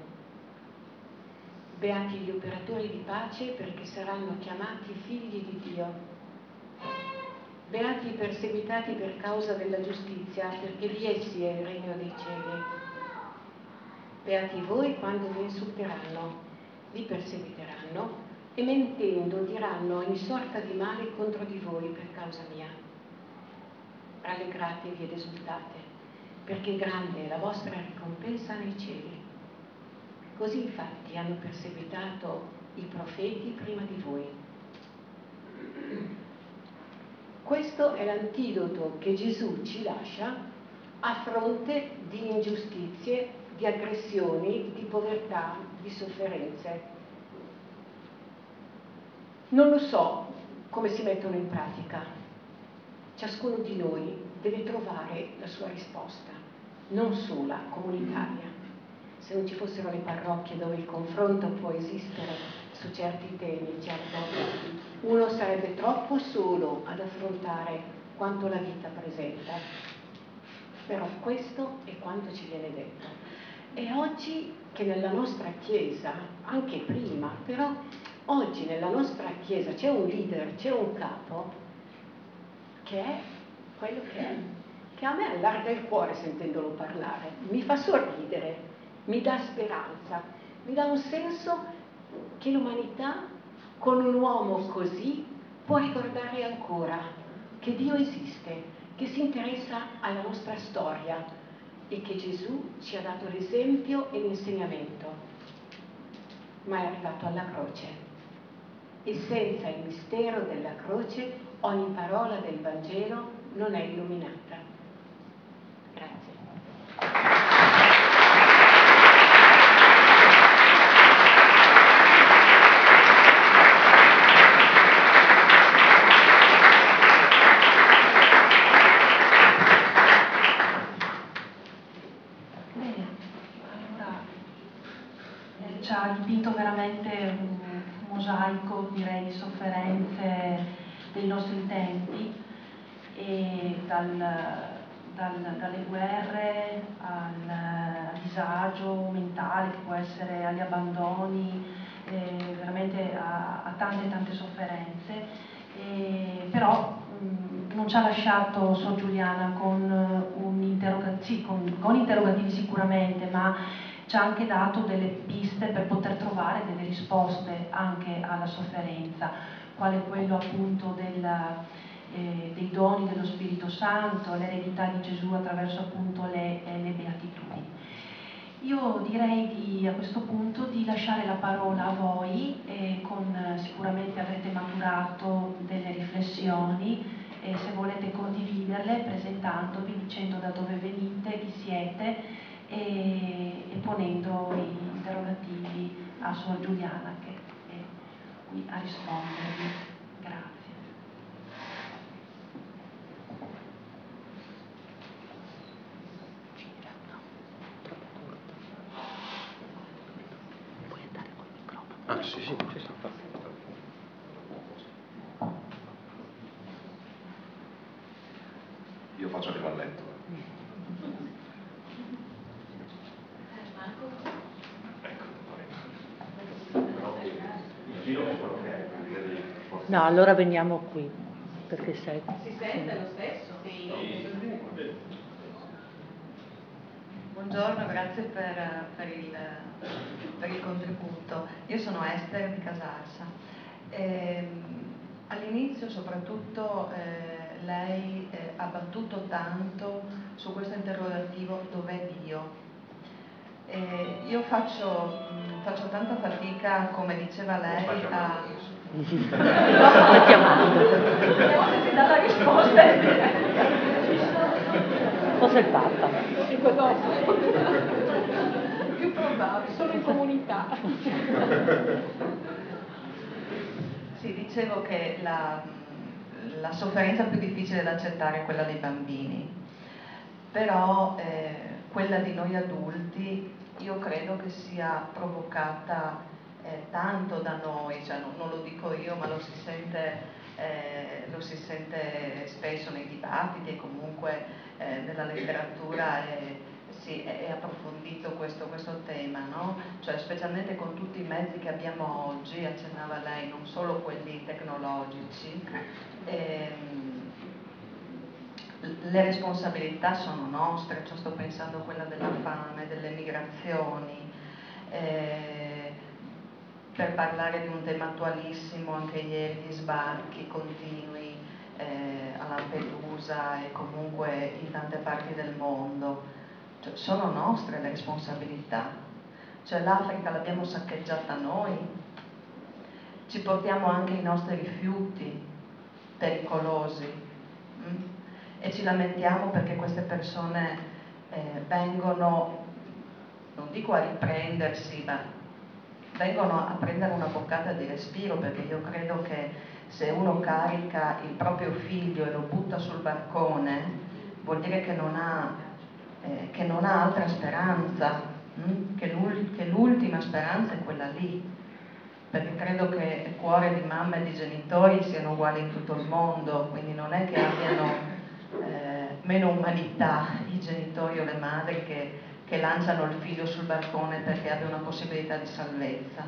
Beati gli operatori di pace, perché saranno chiamati figli di Dio. Beati i perseguitati per causa della giustizia, perché di essi è il regno dei cieli. Beati voi quando vi insulteranno, vi perseguiteranno e mentendo diranno ogni sorta di male contro di voi per causa mia. Rallegratevi ed esultate, perché grande è la vostra ricompensa nei cieli. Così infatti hanno perseguitato i profeti prima di voi. Questo è l'antidoto che Gesù ci lascia a fronte di ingiustizie, di aggressioni, di povertà, di sofferenze. Non lo so come si mettono in pratica. Ciascuno di noi deve trovare la sua risposta, non sola, comunitaria. Se non ci fossero le parrocchie dove il confronto può esistere su certi temi, certo, uno sarebbe troppo solo ad affrontare quanto la vita presenta. Però questo è quanto ci viene detto. E oggi che nella nostra Chiesa, anche prima, però oggi nella nostra Chiesa c'è un leader, c'è un capo che è quello che è, che a me allarga il cuore sentendolo parlare, mi fa sorridere, mi dà speranza, mi dà un senso che l'umanità con un uomo così può ricordare ancora che Dio esiste, che si interessa alla nostra storia e che Gesù ci ha dato l'esempio e l'insegnamento, ma è arrivato alla croce. E senza il mistero della croce ogni parola del Vangelo non è illuminata. Grazie. Bene, allora eh, ci ha dipinto veramente un mosaico, direi, di sofferenze dei nostri tempi, e dal, dal, dalle guerre al, al disagio mentale che può essere, agli abbandoni, eh, veramente a, a tante tante sofferenze, eh, però mh, non ci ha lasciato Sor Giuliana con, un interroga- sì, con, con interrogativi sicuramente, ma ci ha anche dato delle piste per poter trovare delle risposte anche alla sofferenza, quale quello appunto della, eh, dei doni dello Spirito Santo, l'eredità di Gesù attraverso appunto le, eh, le beatitudini. Io direi di, a questo punto di lasciare la parola a voi, e con, sicuramente avrete maturato delle riflessioni e se volete condividerle presentandovi, dicendo da dove venite, chi siete e, e ponendo gli interrogativi a Suor Giuliana che è qui a rispondervi. Grazie. Ah, sì, sì, ci sta. Io faccio arrivare a letto. Ecco. No, allora veniamo qui, perché sei... Si sente lo stesso? Sì. Buongiorno, grazie per, per, il, per il contributo. Io sono Esther di Casarsa. All'inizio soprattutto eh, lei eh, ha battuto tanto su questo interrogativo dov'è Dio. Eh, io faccio, mh, faccio tanta fatica, come diceva lei, a... Sta chiamando. Vediamo se si dà la risposta. Forse il Papa. Dico dopo. Più probabile. Sono in comunità. Sì, dicevo che la, la sofferenza più difficile da accettare è quella dei bambini, però eh, quella di noi adulti io credo che sia provocata eh, tanto da noi, cioè non, non lo dico io, ma lo si sente, eh, lo si sente spesso nei dibattiti e comunque eh, nella letteratura è, sì, è approfondito questo, questo tema, no? Cioè, specialmente con tutti i mezzi che abbiamo oggi, accennava lei, non solo quelli tecnologici, ehm, le responsabilità sono nostre, cioè sto pensando a quella della fame, delle migrazioni, eh, per parlare di un tema attualissimo, anche ieri gli sbarchi continui eh, a Lampedusa e comunque in tante parti del mondo. Cioè, sono nostre le responsabilità, cioè l'Africa l'abbiamo saccheggiata noi, ci portiamo anche i nostri rifiuti pericolosi mh? e ci lamentiamo perché queste persone eh, vengono, non dico a riprendersi, ma vengono a prendere una boccata di respiro, perché io credo che se uno carica il proprio figlio e lo butta sul barcone vuol dire che non ha Eh, che non ha altra speranza, mh? che l'ultima speranza è quella lì, perché credo che il cuore di mamma e di genitori siano uguali in tutto il mondo, quindi non è che abbiano eh, meno umanità i genitori o le madri che, che lanciano il figlio sul balcone perché abbia una possibilità di salvezza.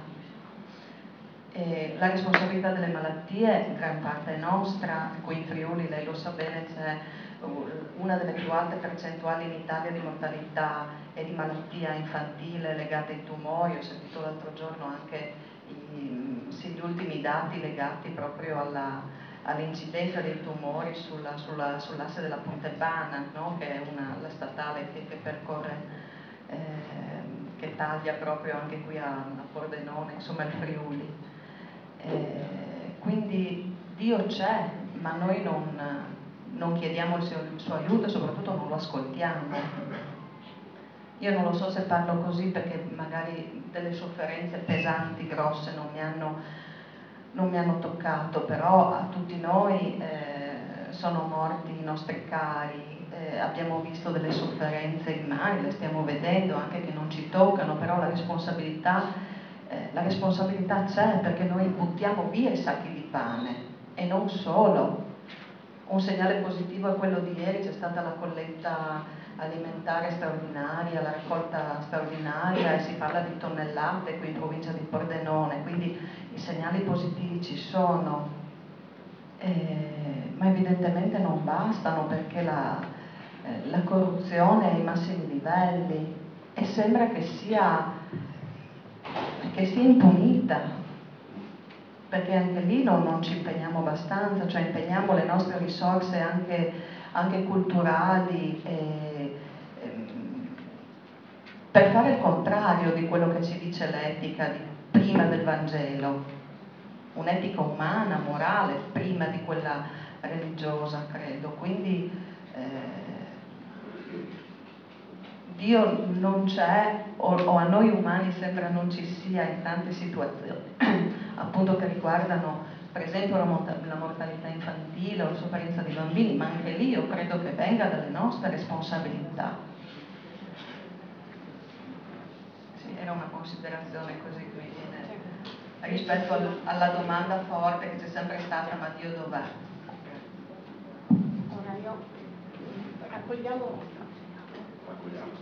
E la responsabilità delle malattie in gran parte è nostra, qui in Friuli, lei lo sa bene, c'è una delle più alte percentuali in Italia di mortalità e di malattia infantile legate ai tumori. Ho sentito l'altro giorno anche i, sì, gli ultimi dati legati proprio all'incidenza all dei tumori sulla, sulla, sull'asse della Pontebana, no? Che è una, la statale che, che percorre, eh, che taglia proprio anche qui a, a Pordenone, insomma il Friuli. Eh, quindi Dio c'è, ma noi non, non chiediamo il suo, il suo aiuto e soprattutto non lo ascoltiamo. Io non lo so se parlo così perché magari delle sofferenze pesanti, grosse non mi hanno, non mi hanno toccato, però a tutti noi eh, sono morti i nostri cari, eh, abbiamo visto delle sofferenze immani, le stiamo vedendo anche che non ci toccano, però la responsabilità Eh, la responsabilità c'è, perché noi buttiamo via i sacchi di pane e non solo. Un segnale positivo è quello di ieri, c'è stata la colletta alimentare straordinaria, la raccolta straordinaria e si parla di tonnellate qui in provincia di Pordenone, quindi i segnali positivi ci sono, eh, ma evidentemente non bastano, perché la, eh, la corruzione è ai massimi livelli e sembra che sia che sia impunita, perché anche lì non, non ci impegniamo abbastanza, cioè impegniamo le nostre risorse anche, anche culturali e, e, per fare il contrario di quello che ci dice l'etica di prima del Vangelo. un'etica umana, morale, prima di quella religiosa, credo. Quindi eh, Dio non c'è, o, o a noi umani sembra non ci sia in tante situazioni, appunto che riguardano per esempio la, la mortalità infantile o la sofferenza dei bambini, ma anche lì io credo che venga dalle nostre responsabilità. Sì, era una considerazione così che mi viene rispetto al, alla domanda forte che c'è sempre stata, ma Dio dov'è? Ora io raccogliamo. Raccogliamo.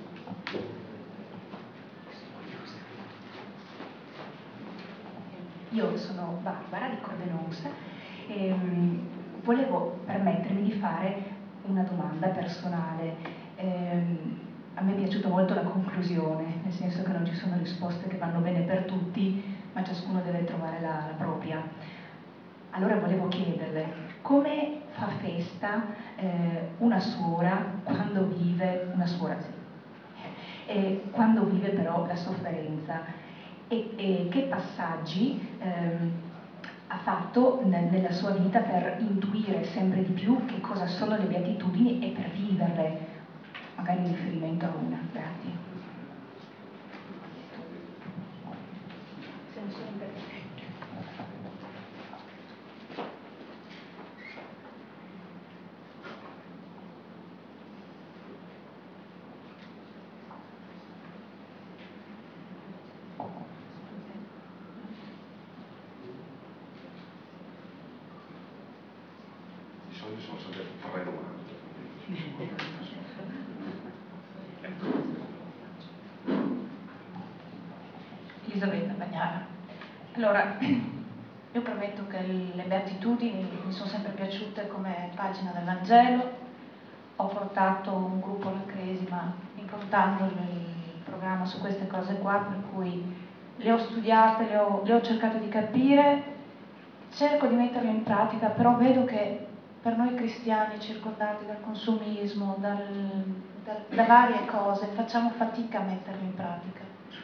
Io sono Barbara di Cordenons e um, volevo permettermi di fare una domanda personale. Um, a me è piaciuta molto la conclusione, nel senso che non ci sono risposte che vanno bene per tutti, ma ciascuno deve trovare la, la propria. Allora volevo chiederle come fa festa eh, una suora quando vive, una suora sì, e quando vive però la sofferenza. E, e che passaggi ehm, ha fatto ne, nella sua vita per intuire sempre di più che cosa sono le beatitudini e per viverle, magari in riferimento a una. Grazie. Se non sono imperfette. Sono sempre tre domande. Elisabetta Bagnara. Allora, io premetto che le beatitudini mi sono sempre piaciute come pagina del Vangelo. Ho portato un gruppo alla Cresima improntando il programma su queste cose qua, per cui le ho studiate, le ho, le ho cercato di capire, cerco di metterle in pratica, però vedo che per noi cristiani circondati dal consumismo, dal, da, da varie cose, facciamo fatica a metterle in pratica.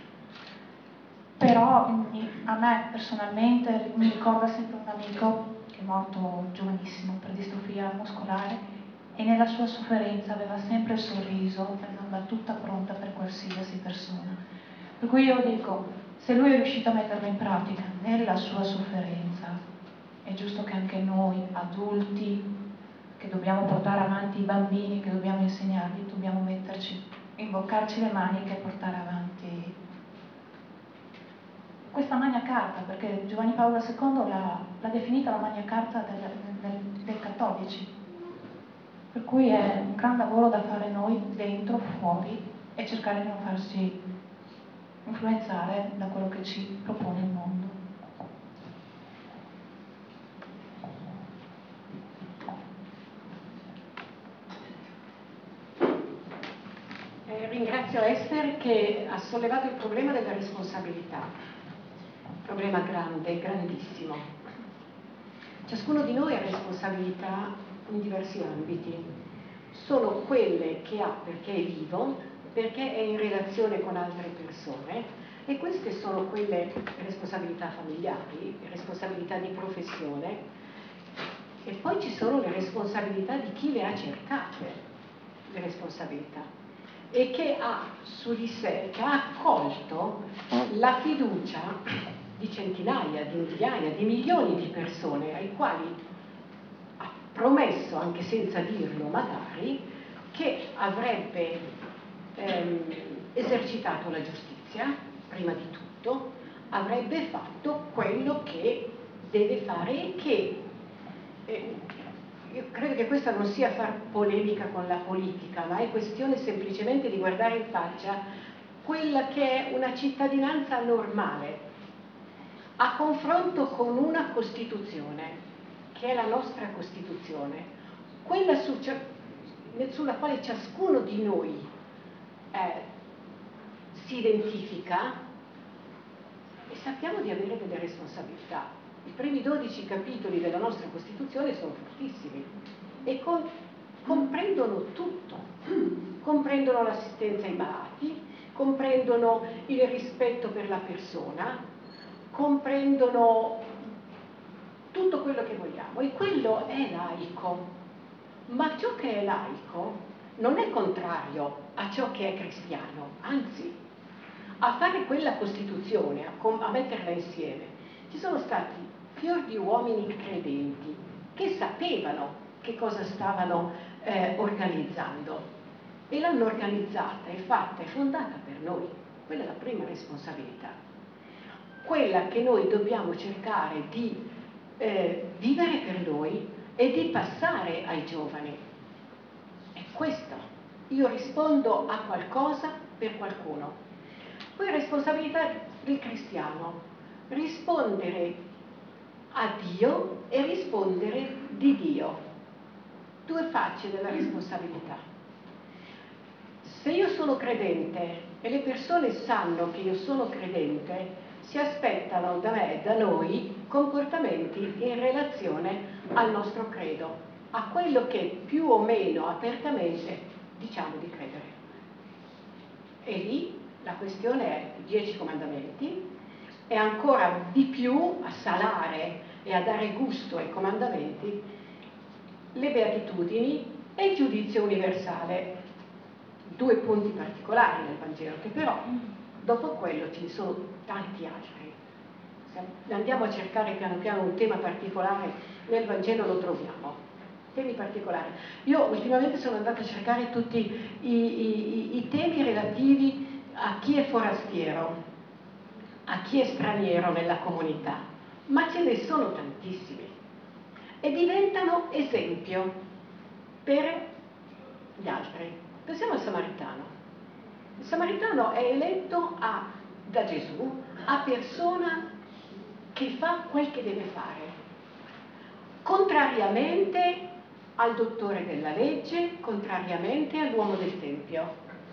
Però a me personalmente mi ricorda sempre un amico che è morto giovanissimo per distrofia muscolare e nella sua sofferenza aveva sempre il sorriso e una battuta pronta per qualsiasi persona. Per cui io dico, se lui è riuscito a metterlo in pratica nella sua sofferenza, è giusto che anche noi adulti, che dobbiamo portare avanti i bambini, che dobbiamo insegnarli, dobbiamo metterci, imboccarci le maniche e portare avanti questa Magna Carta, perché Giovanni Paolo secondo l'ha definita la Magna Carta del, del, dei cattolici. Per cui è un gran lavoro da fare noi dentro, fuori, e cercare di non farsi influenzare da quello che ci propone il mondo. Eh, ringrazio Esther che ha sollevato il problema della responsabilità, problema grande, grandissimo. Ciascuno di noi ha responsabilità in diversi ambiti. Sono quelle che ha perché è vivo, perché è in relazione con altre persone, e queste sono quelle responsabilità familiari, responsabilità di professione, e poi ci sono le responsabilità di chi le ha cercate, le responsabilità, e che ha su di sé, che ha accolto la fiducia di centinaia, di migliaia, di milioni di persone ai quali ha promesso, anche senza dirlo magari, che avrebbe ehm, esercitato la giustizia, prima di tutto, avrebbe fatto quello che deve fare e che eh, io credo che questa non sia far polemica con la politica, ma è questione semplicemente di guardare in faccia quella che è una cittadinanza normale a confronto con una Costituzione, che è la nostra Costituzione, quella su, sulla quale ciascuno di noi eh, si identifica, e sappiamo di avere delle responsabilità. I primi dodici capitoli della nostra Costituzione sono fortissimi e con, comprendono tutto, comprendono l'assistenza ai malati, comprendono il rispetto per la persona, comprendono tutto quello che vogliamo, e quello è laico. Ma ciò che è laico non è contrario a ciò che è cristiano, anzi, a fare quella Costituzione, a, a metterla insieme, ci sono stati fior di uomini credenti che sapevano che cosa stavano eh, organizzando, e l'hanno organizzata, è fatta, è fondata per noi. Quella è la prima responsabilità, quella che noi dobbiamo cercare di eh, vivere per noi e di passare ai giovani. È questo. Io rispondo a qualcosa per qualcuno. Poi responsabilità del cristiano, rispondere a Dio e rispondere di Dio. Due facce della responsabilità. Se io sono credente e le persone sanno che io sono credente, si aspettano da me, da noi, comportamenti in relazione al nostro credo, a quello che più o meno apertamente diciamo di credere. E lì la questione è i dieci comandamenti, e ancora di più a salare e a dare gusto ai comandamenti le beatitudini e il giudizio universale. Due punti particolari nel Vangelo, che però dopo quello ce ne sono tanti altri. Se andiamo a cercare piano piano un tema particolare nel Vangelo, lo troviamo. Temi particolari. Io ultimamente sono andata a cercare tutti i, i, i temi relativi a chi è forastiero, a chi è straniero nella comunità, ma ce ne sono tantissimi e diventano esempio per gli altri. Pensiamo al Samaritano. Il Samaritano è eletto a, da Gesù a persona che fa quel che deve fare, contrariamente al dottore della legge, contrariamente all'uomo del Tempio.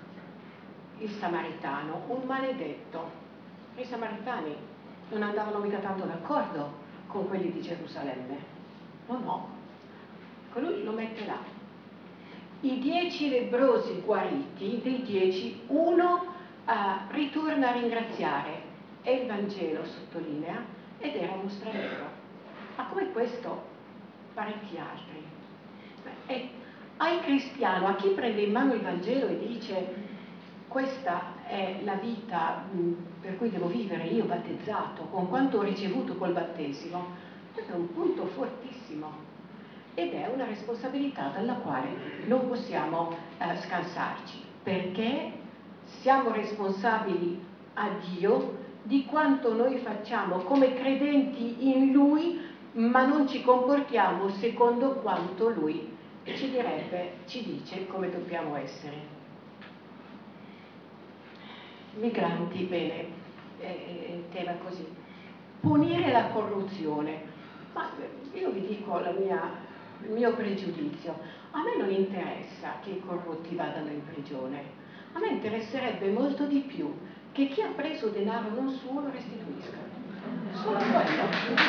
Il Samaritano, un maledetto. I Samaritani non andavano mica tanto d'accordo con quelli di Gerusalemme. No, no. Lui lo mette là. I dieci lebbrosi guariti, dei dieci, uno uh, ritorna a ringraziare, e il Vangelo sottolinea, ed era uno straniero. Ma come questo parecchi altri. E al cristiano, a chi prende in mano il Vangelo e dice questa è la vita mh, per cui devo vivere io battezzato, con quanto ho ricevuto col battesimo, questo è un punto fortissimo. Ed è una responsabilità dalla quale non possiamo eh, scansarci, perché siamo responsabili a Dio di quanto noi facciamo come credenti in Lui, ma non ci comportiamo secondo quanto Lui ci direbbe, ci dice come dobbiamo essere. Migranti, bene, eh, tema così. Punire la corruzione. Ma io vi dico la mia... il mio pregiudizio, a me non interessa che i corrotti vadano in prigione, a me interesserebbe molto di più che chi ha preso denaro non suo lo restituisca. Solo quello.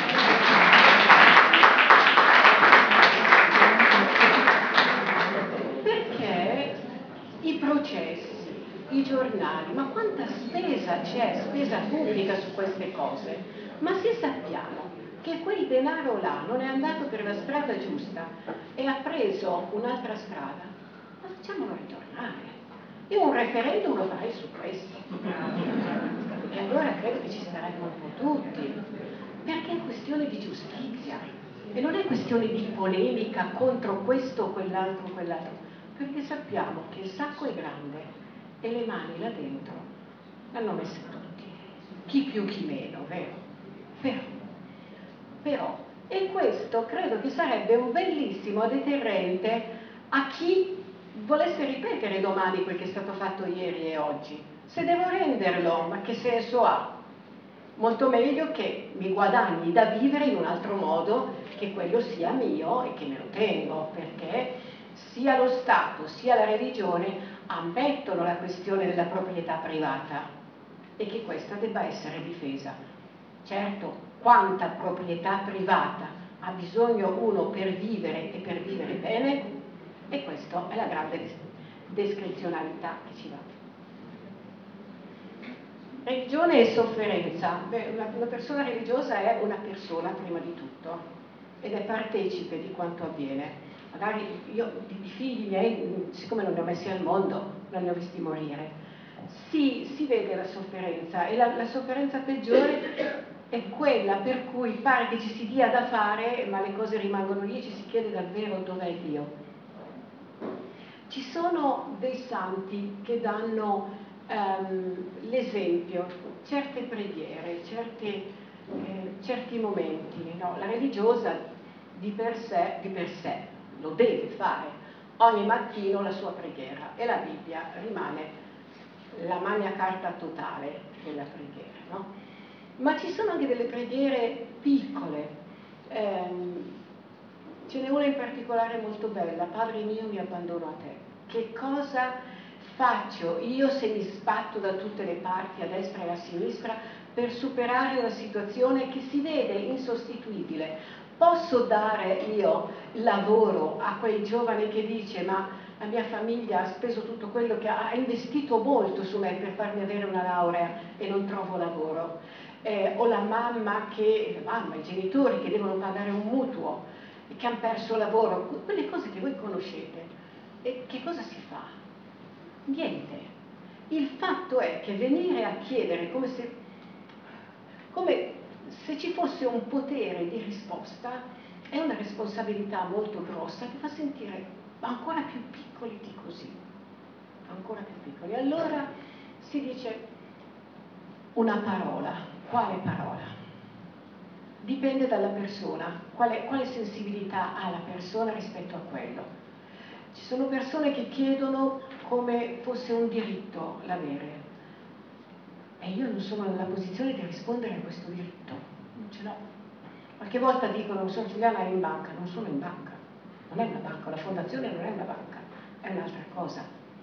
Perché i processi, i giornali, ma quanta spesa c'è, spesa pubblica su queste cose, ma se sappiamo che quel denaro là non è andato per la strada giusta e ha preso un'altra strada, ma facciamolo ritornare. Io un referendum lo farei su questo. E allora credo che ci staremmo un po' tutti, perché è questione di giustizia e non è questione di polemica contro questo o quell'altro o quell'altro, perché sappiamo che il sacco è grande e le mani là dentro l'hanno messe tutti, chi più chi meno, vero? Però Però, e questo credo che sarebbe un bellissimo deterrente a chi volesse ripetere domani quel che è stato fatto ieri e oggi. Se devo renderlo, ma che senso ha? Molto meglio che mi guadagni da vivere in un altro modo, che quello sia mio e che me lo tengo, perché sia lo Stato sia la religione ammettono la questione della proprietà privata e che questa debba essere difesa. Certo, quanta proprietà privata ha bisogno uno per vivere e per vivere bene, e questa è la grande discrezionalità che ci va. Religione e sofferenza. Beh, una, una persona religiosa è una persona prima di tutto, ed è partecipe di quanto avviene. Magari io di figli miei, siccome non li ho messi al mondo, non li ho visti morire, si, si vede la sofferenza, e la, la sofferenza peggiore è quella per cui pare che ci si dia da fare, ma le cose rimangono lì e ci si chiede davvero dov'è Dio. Ci sono dei santi che danno um, l'esempio, certe preghiere, certe, eh, certi momenti, no? La religiosa di per sé, di per sé lo deve fare ogni mattino la sua preghiera, e la Bibbia rimane la magna carta totale della preghiera, no? Ma ci sono anche delle preghiere piccole, ehm, ce n'è una in particolare molto bella: Padre mio, mi abbandono a te. Che cosa faccio io se mi sbatto da tutte le parti, a destra e a sinistra, per superare una situazione che si vede insostituibile? Posso dare io lavoro a quel giovane che dice ma la mia famiglia ha speso tutto quello che ha, ha investito molto su me per farmi avere una laurea e non trovo lavoro? Eh, o la mamma che, la mamma, i genitori che devono pagare un mutuo e che hanno perso lavoro, quelle cose che voi conoscete. E che cosa si fa? Niente. Il fatto è che venire a chiedere come se, come se ci fosse un potere di risposta è una responsabilità molto grossa che fa sentire ancora più piccoli di così, ancora più piccoli. Allora si dice una parola. Quale parola? Dipende dalla persona, quale, quale sensibilità ha la persona rispetto a quello. Ci sono persone che chiedono come fosse un diritto l'avere, e io non sono nella posizione di rispondere a questo diritto, non ce l'ho. Qualche volta dicono: Sor Giuliana è in banca. Non sono in banca, non è una banca, la fondazione non è una banca, è un'altra cosa.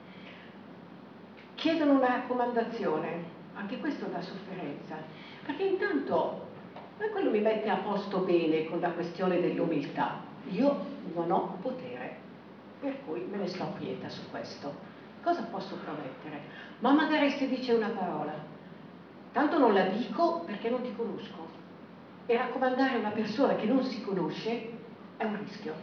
Chiedono una raccomandazione, anche questo dà sofferenza, perché intanto ma quello mi mette a posto bene con la questione dell'umiltà. Io non ho potere, per cui me ne sto quieta su questo. Cosa posso promettere? Ma magari se dice una parola, tanto non la dico perché non ti conosco, e raccomandare a una persona che non si conosce è un rischio.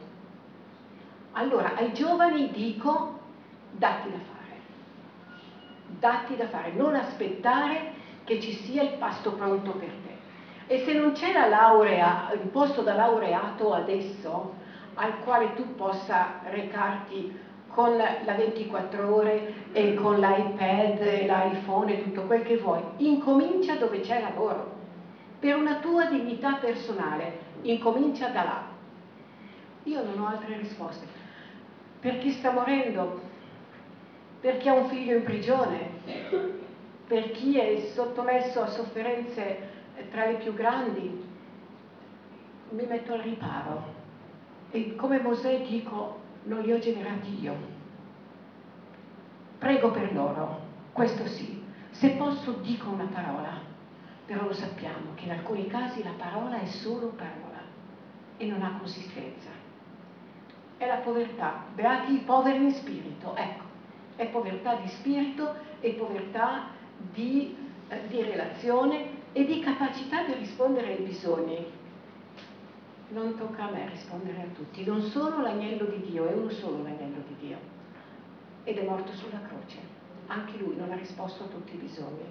Allora ai giovani dico: datti da fare, datti da fare, non aspettare che ci sia il pasto pronto per te. E se non c'è la laurea, il posto da laureato adesso al quale tu possa recarti con la ventiquattro ore e con l'iPad e l'iPhone e tutto quel che vuoi, incomincia dove c'è lavoro. Per una tua dignità personale, incomincia da là. Io non ho altre risposte. Per chi sta morendo, per chi ha un figlio in prigione, per chi è sottomesso a sofferenze tra le più grandi, mi metto al riparo e come Mosè dico: non li ho generati io, prego per loro, questo sì, se posso dico una parola, però lo sappiamo che in alcuni casi la parola è solo parola e non ha consistenza. È la povertà. Beati i poveri in spirito, ecco, è povertà di spirito e povertà di, eh, di relazione e di capacità di rispondere ai bisogni. Non tocca a me rispondere a tutti, non sono l'agnello di Dio, è uno solo l'agnello di Dio, ed è morto sulla croce, anche lui non ha risposto a tutti i bisogni.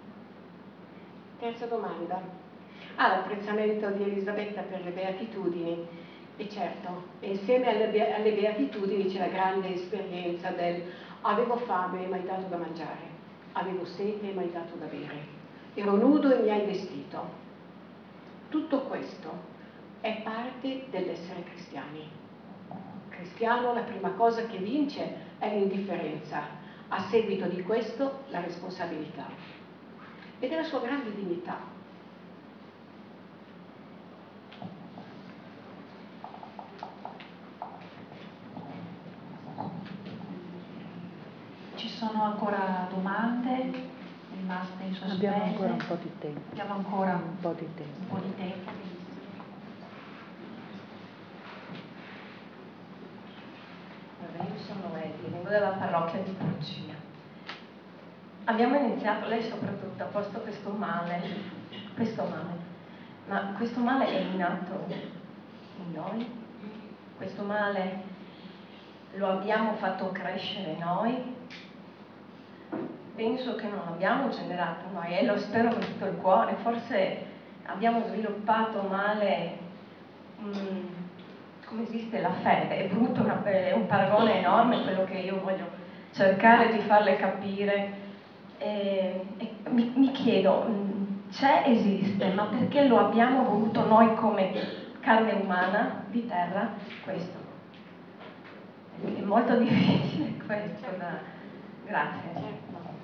Terza domanda. Ah, l'apprezzamento di Elisabetta per le beatitudini, e certo, insieme alle, be alle beatitudini c'è la grande esperienza del: avevo fame e mi hai dato da mangiare, avevo sete e mi hai dato da bere, ero nudo e mi hai vestito. Tutto questo è parte dell'essere cristiani. Cristiano, la prima cosa che vince è l'indifferenza, a seguito di questo la responsabilità, ed è la sua grande dignità. Ci sono ancora domande rimaste in sospese? Abbiamo ancora un po' di tempo. Abbiamo ancora un po' di tempo. Un po' di tempo, benissimo. Allora, io sono Ellie, vengo dalla parrocchia di Porcina. Abbiamo iniziato, lei soprattutto ha posto questo male, questo male, ma questo male è in atto in noi, questo male lo abbiamo fatto crescere noi, penso che non l'abbiamo generato noi e lo spero con tutto il cuore, forse abbiamo sviluppato male, mh, come esiste la fede, è brutto, una, è un paragone enorme quello che io voglio cercare di farle capire e, e mi, mi chiedo, c'è, esiste, ma perché lo abbiamo voluto noi come carne umana di terra? Questo è molto difficile questo da... grazie.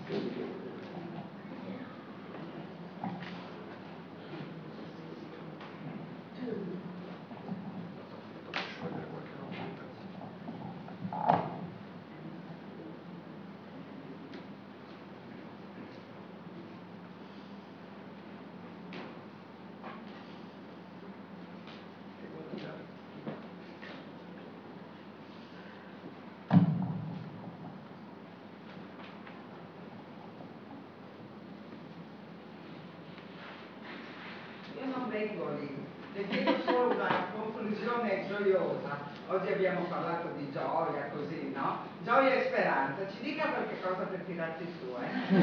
Le chiedo solo una conclusione gioiosa. Oggi abbiamo parlato di gioia, così, no? Gioia e speranza. Ci dica qualche cosa per tirarsi su, eh?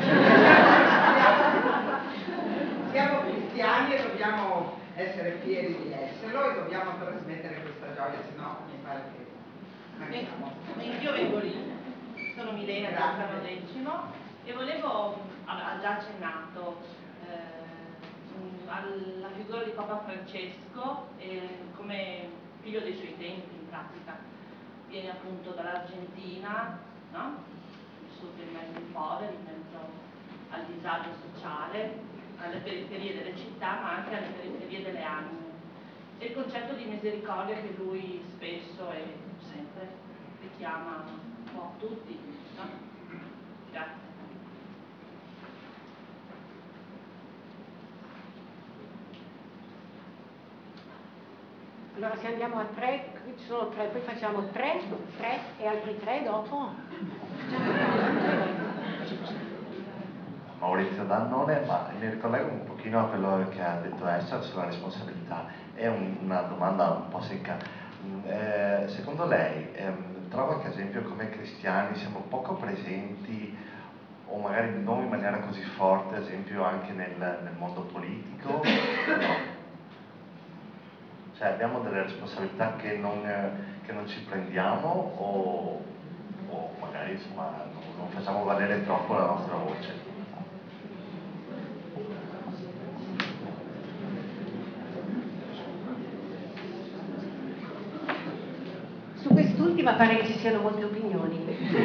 Siamo, siamo cristiani e dobbiamo essere fieri di esserlo e dobbiamo trasmettere questa gioia, se no mi pare che manchiamo. Io vengo lì, sono Milena da San Decimo e volevo, ha già accennato alla figura di Papa Francesco eh, come figlio dei suoi tempi, in pratica viene appunto dall'Argentina, no? Vissuto in mezzo ai poveri, in mezzo al disagio sociale, alle periferie delle città ma anche alle periferie delle anime, e il concetto di misericordia che lui spesso e sempre richiama un po' tutti, no? Grazie. Allora se andiamo a tre, qui ci sono tre, poi facciamo tre, tre e altri tre dopo. Maurizio Dannone, ma mi ricollego un pochino a quello che ha detto Esther sulla responsabilità. È un, una domanda un po' secca. Eh, secondo lei ehm, trova che ad esempio come cristiani siamo poco presenti o magari non in maniera così forte, ad esempio anche nel, nel mondo politico? No. Cioè abbiamo delle responsabilità che non, che non ci prendiamo o, o magari insomma, non, non facciamo valere troppo la nostra voce? Su quest'ultima pare che ci siano molte opinioni.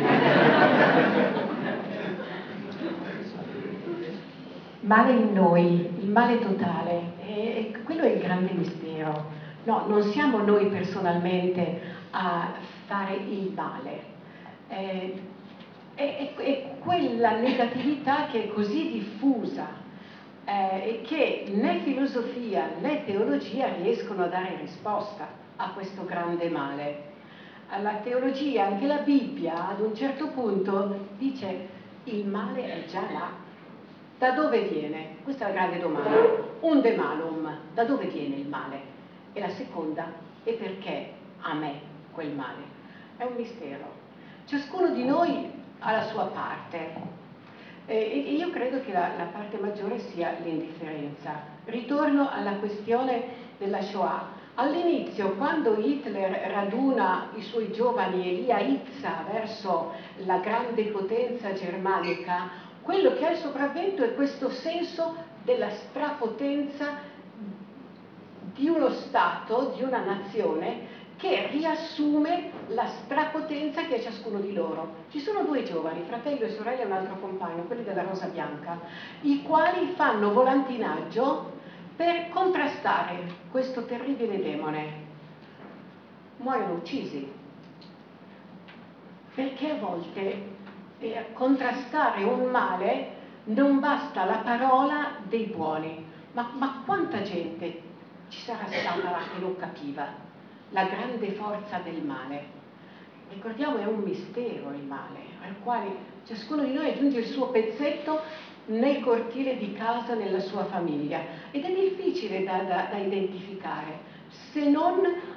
Male in noi, il male totale, e quello è il grande mistero. No, non siamo noi personalmente a fare il male, eh, è, è, è quella negatività che è così diffusa eh, e che né filosofia né teologia riescono a dare risposta a questo grande male. Alla teologia, anche la Bibbia ad un certo punto dice il male è già là. Da dove viene? Questa è la grande domanda. Unde malum, da dove viene il male? E la seconda, e perché a me quel male? È un mistero. Ciascuno di noi ha la sua parte e io credo che la, la parte maggiore sia l'indifferenza. Ritorno alla questione della Shoah. All'inizio, quando Hitler raduna i suoi giovani e li aizza verso la grande potenza germanica, quello che ha il sopravvento è questo senso della strapotenza di uno Stato, di una nazione, che riassume la strapotenza che è ciascuno di loro. Ci sono due giovani, fratello e sorella e un altro compagno, quelli della Rosa Bianca, i quali fanno volantinaggio per contrastare questo terribile demone. Muoiono uccisi, perché a volte eh, contrastare un male non basta la parola dei buoni, ma, ma quanta gente ci sarà stata là che non capiva la grande forza del male. Ricordiamo, è un mistero il male, al quale ciascuno di noi aggiunge il suo pezzetto nel cortile di casa, nella sua famiglia, ed è difficile da, da, da identificare, se non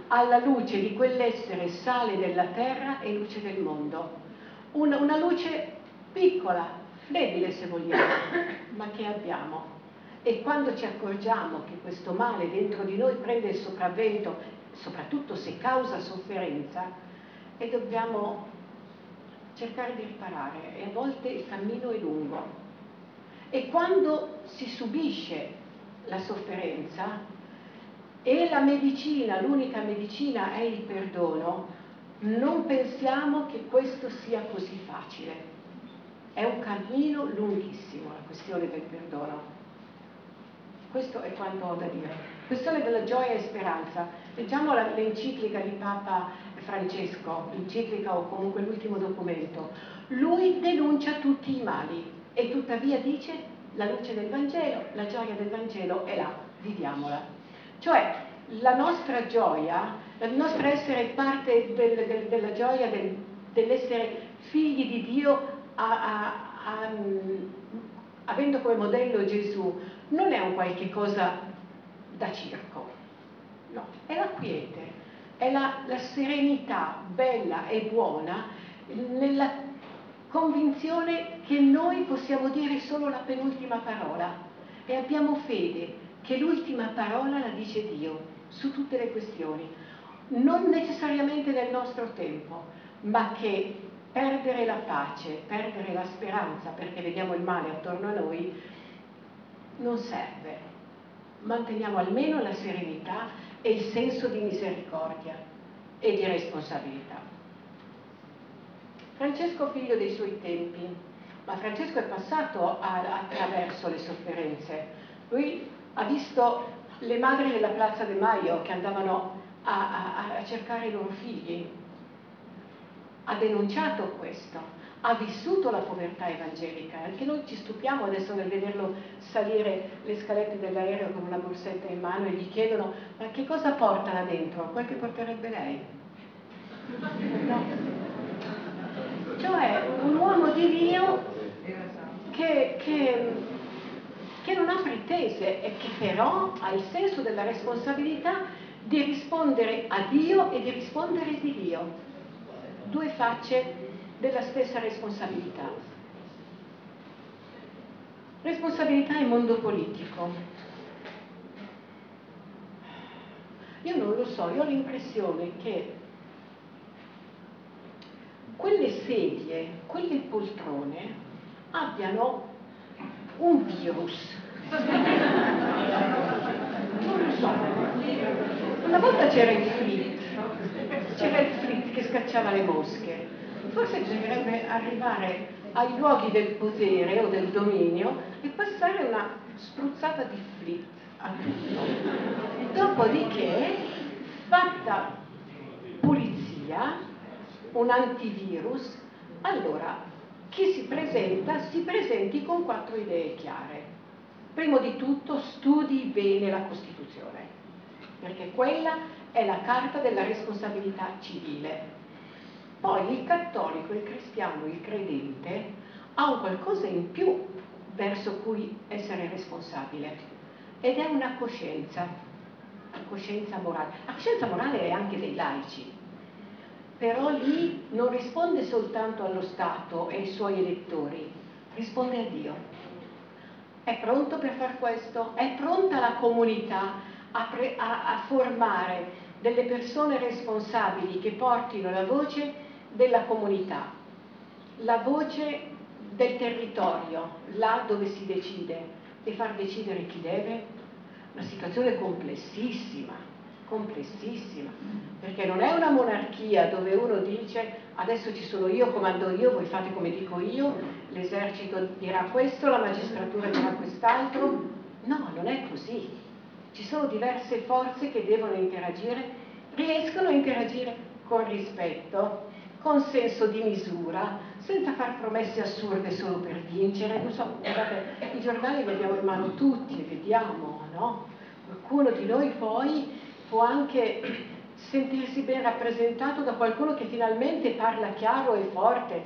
alla luce di quell'essere sale della terra e luce del mondo. Una, una luce piccola, flebile se vogliamo, ma che abbiamo. E quando ci accorgiamo che questo male dentro di noi prende il sopravvento, soprattutto se causa sofferenza, e dobbiamo cercare di riparare, e a volte il cammino è lungo. E quando si subisce la sofferenza, e la medicina, l'unica medicina è il perdono, non pensiamo che questo sia così facile. È un cammino lunghissimo la questione del perdono. Questo è quanto ho da dire. Questione della gioia e speranza. Leggiamo l'enciclica di Papa Francesco, l'enciclica o comunque l'ultimo documento. Lui denuncia tutti i mali e tuttavia dice la luce del Vangelo, la gioia del Vangelo è là, viviamola. Cioè la nostra gioia, il nostro essere parte del, del, della gioia del, dell'essere figli di Dio a, a, a, avendo come modello Gesù, non è un qualche cosa da circo, no, è la quiete, è la, la serenità bella e buona nella convinzione che noi possiamo dire solo la penultima parola e abbiamo fede che l'ultima parola la dice Dio su tutte le questioni, non necessariamente nel nostro tempo, ma che perdere la pace, perdere la speranza perché vediamo il male attorno a noi non serve. Manteniamo almeno la serenità e il senso di misericordia e di responsabilità. Francesco figlio dei suoi tempi, ma Francesco è passato a, attraverso le sofferenze. Lui ha visto le madri della Piazza de Mayo che andavano a, a, a cercare i loro figli, ha denunciato questo, ha vissuto la povertà evangelica. Anche noi ci stupiamo adesso nel vederlo salire le scalette dell'aereo con una borsetta in mano e gli chiedono ma che cosa porta là dentro? Quel che porterebbe lei. No. Cioè un uomo di Dio che, che, che non ha pretese e che però ha il senso della responsabilità di rispondere a Dio e di rispondere di Dio. Due facce della stessa responsabilità. Responsabilità in mondo politico. Io non lo so, io ho l'impressione che quelle sedie, quelle poltrone abbiano un virus. Non lo so. Una volta c'era il flit, c'era il flit che scacciava le mosche. Forse bisognerebbe arrivare ai luoghi del potere o del dominio e passare una spruzzata di flit a tutto. Dopodiché, fatta pulizia, un antivirus, allora chi si presenta si presenti con quattro idee chiare. Primo di tutto studi bene la Costituzione, perché quella è la carta della responsabilità civile. Poi il cattolico, il cristiano, il credente ha un qualcosa in più verso cui essere responsabile ed è una coscienza, la coscienza morale. La coscienza morale è anche dei laici, però lì non risponde soltanto allo Stato e ai suoi elettori, risponde a Dio. È pronto per far questo? È pronta la comunità a, pre, a, a formare delle persone responsabili che portino la voce della comunità, la voce del territorio, là dove si decide, e far decidere chi deve? Una situazione complessissima, complessissima, perché non è una monarchia dove uno dice adesso ci sono io, comando io, voi fate come dico io, l'esercito dirà questo, la magistratura dirà quest'altro. No, non è così. Ci sono diverse forze che devono interagire, riescono a interagire con rispetto, con senso di misura, senza far promesse assurde solo per vincere. Non so, guardate, i giornali li abbiamo in mano tutti, li vediamo, no? Qualcuno di noi poi può anche sentirsi ben rappresentato da qualcuno che finalmente parla chiaro e forte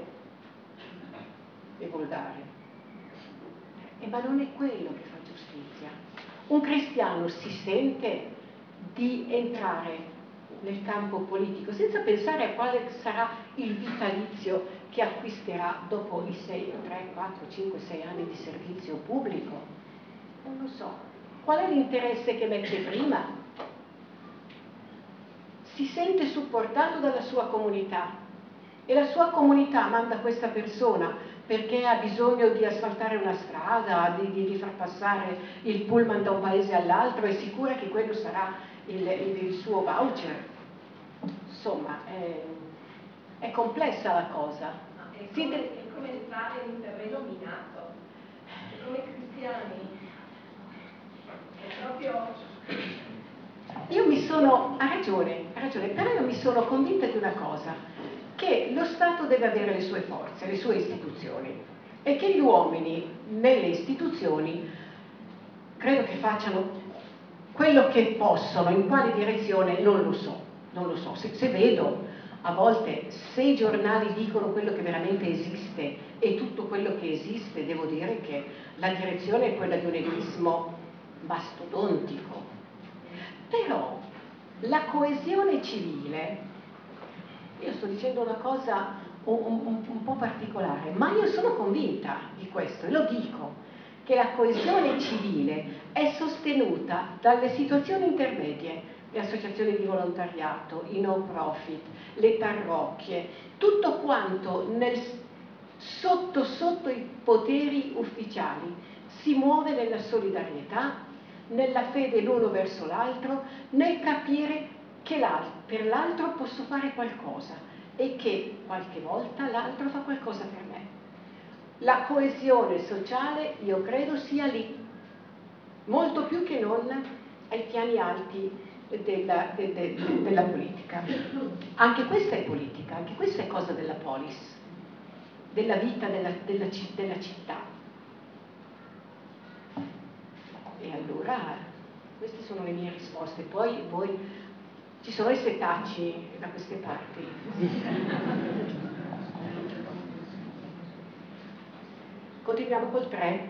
e volgare. E ma non è quello che fa giustizia. Un cristiano si sente di entrare nel campo politico, senza pensare a quale sarà il vitalizio che acquisterà dopo i sei, tre, quattro, cinque, sei anni di servizio pubblico. Non lo so. Qual è l'interesse che mette prima? Si sente supportato dalla sua comunità e la sua comunità manda questa persona perché ha bisogno di asfaltare una strada, di, di, di far passare il pullman da un paese all'altro, è sicura che quello sarà il, il, il suo voucher. Insomma, è, è complessa la cosa. È come, è come entrare in un terreno minato, è come cristiani. È proprio... Io mi sono, ha ragione, ha ragione, però io mi sono convinta di una cosa, che lo Stato deve avere le sue forze, le sue istituzioni, e che gli uomini nelle istituzioni credo che facciano quello che possono, in quale direzione non lo so, non lo so. Se, se vedo a volte se i giornali dicono quello che veramente esiste e tutto quello che esiste, devo dire che la direzione è quella di un egoismo mastodontico. Però la coesione civile, io sto dicendo una cosa un, un, un po' particolare, ma io sono convinta di questo e lo dico, che la coesione civile è sostenuta dalle situazioni intermedie, le associazioni di volontariato, i no profit, le parrocchie, tutto quanto nel, sotto sotto i poteri ufficiali si muove nella solidarietà, nella fede l'uno verso l'altro, nel capire che per l'altro posso fare qualcosa e che qualche volta l'altro fa qualcosa per me. La coesione sociale io credo sia lì, molto più che non ai piani alti della, de, de, de, della politica. Anche questa è politica, anche questa è cosa della polis, della vita della, della, della città. E allora queste sono le mie risposte. Poi voi, ci sono i setacci da queste parti. Continuiamo col tre.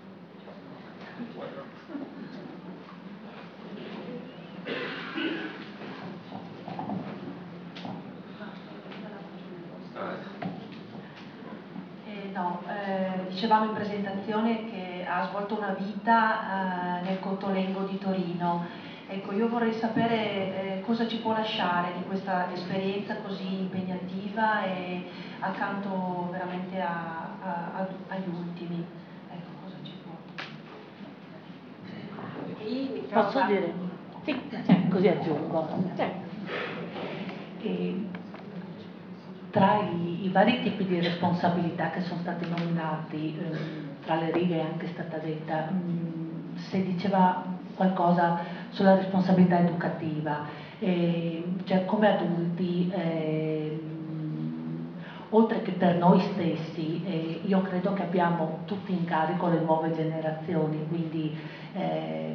Eh, no, eh, dicevamo in presentazione che ha svolto una vita eh, nel Cottolengo di Torino. Ecco, io vorrei sapere eh, cosa ci può lasciare di questa esperienza così impegnativa e accanto veramente a, a, a, agli ultimi. Ecco, cosa ci può... Posso dire? Sì, cioè, così aggiungo. Certo. E tra i, i vari tipi di responsabilità che sono stati nominati, eh, tra le righe è anche stata detta, mh, se diceva qualcosa sulla responsabilità educativa, eh, cioè come adulti, eh, oltre che per noi stessi, eh, io credo che abbiamo tutti in carico le nuove generazioni, quindi eh,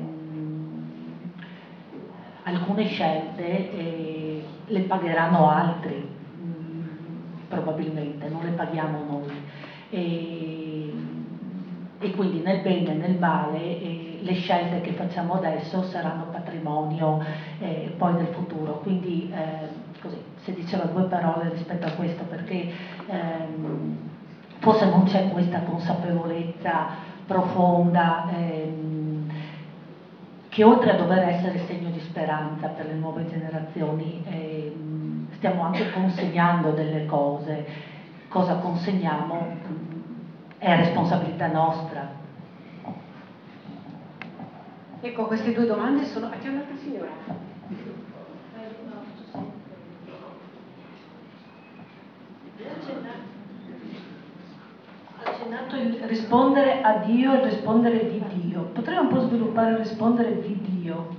alcune scelte eh, le pagheranno altri, mh, probabilmente, non le paghiamo noi. E, e quindi nel bene e nel male eh, le scelte che facciamo adesso saranno patrimonio eh, poi del futuro. Quindi eh, così, se diceva due parole rispetto a questo, perché ehm, forse non c'è questa consapevolezza profonda ehm, che oltre a dover essere segno di speranza per le nuove generazioni ehm, stiamo anche consegnando delle cose. Cosa consegniamo? È responsabilità nostra. Ecco, queste due domande sono... C'è un'altra signora? Ha accennato il rispondere a Dio e il rispondere di Dio. Potremmo un po' sviluppare il rispondere di Dio?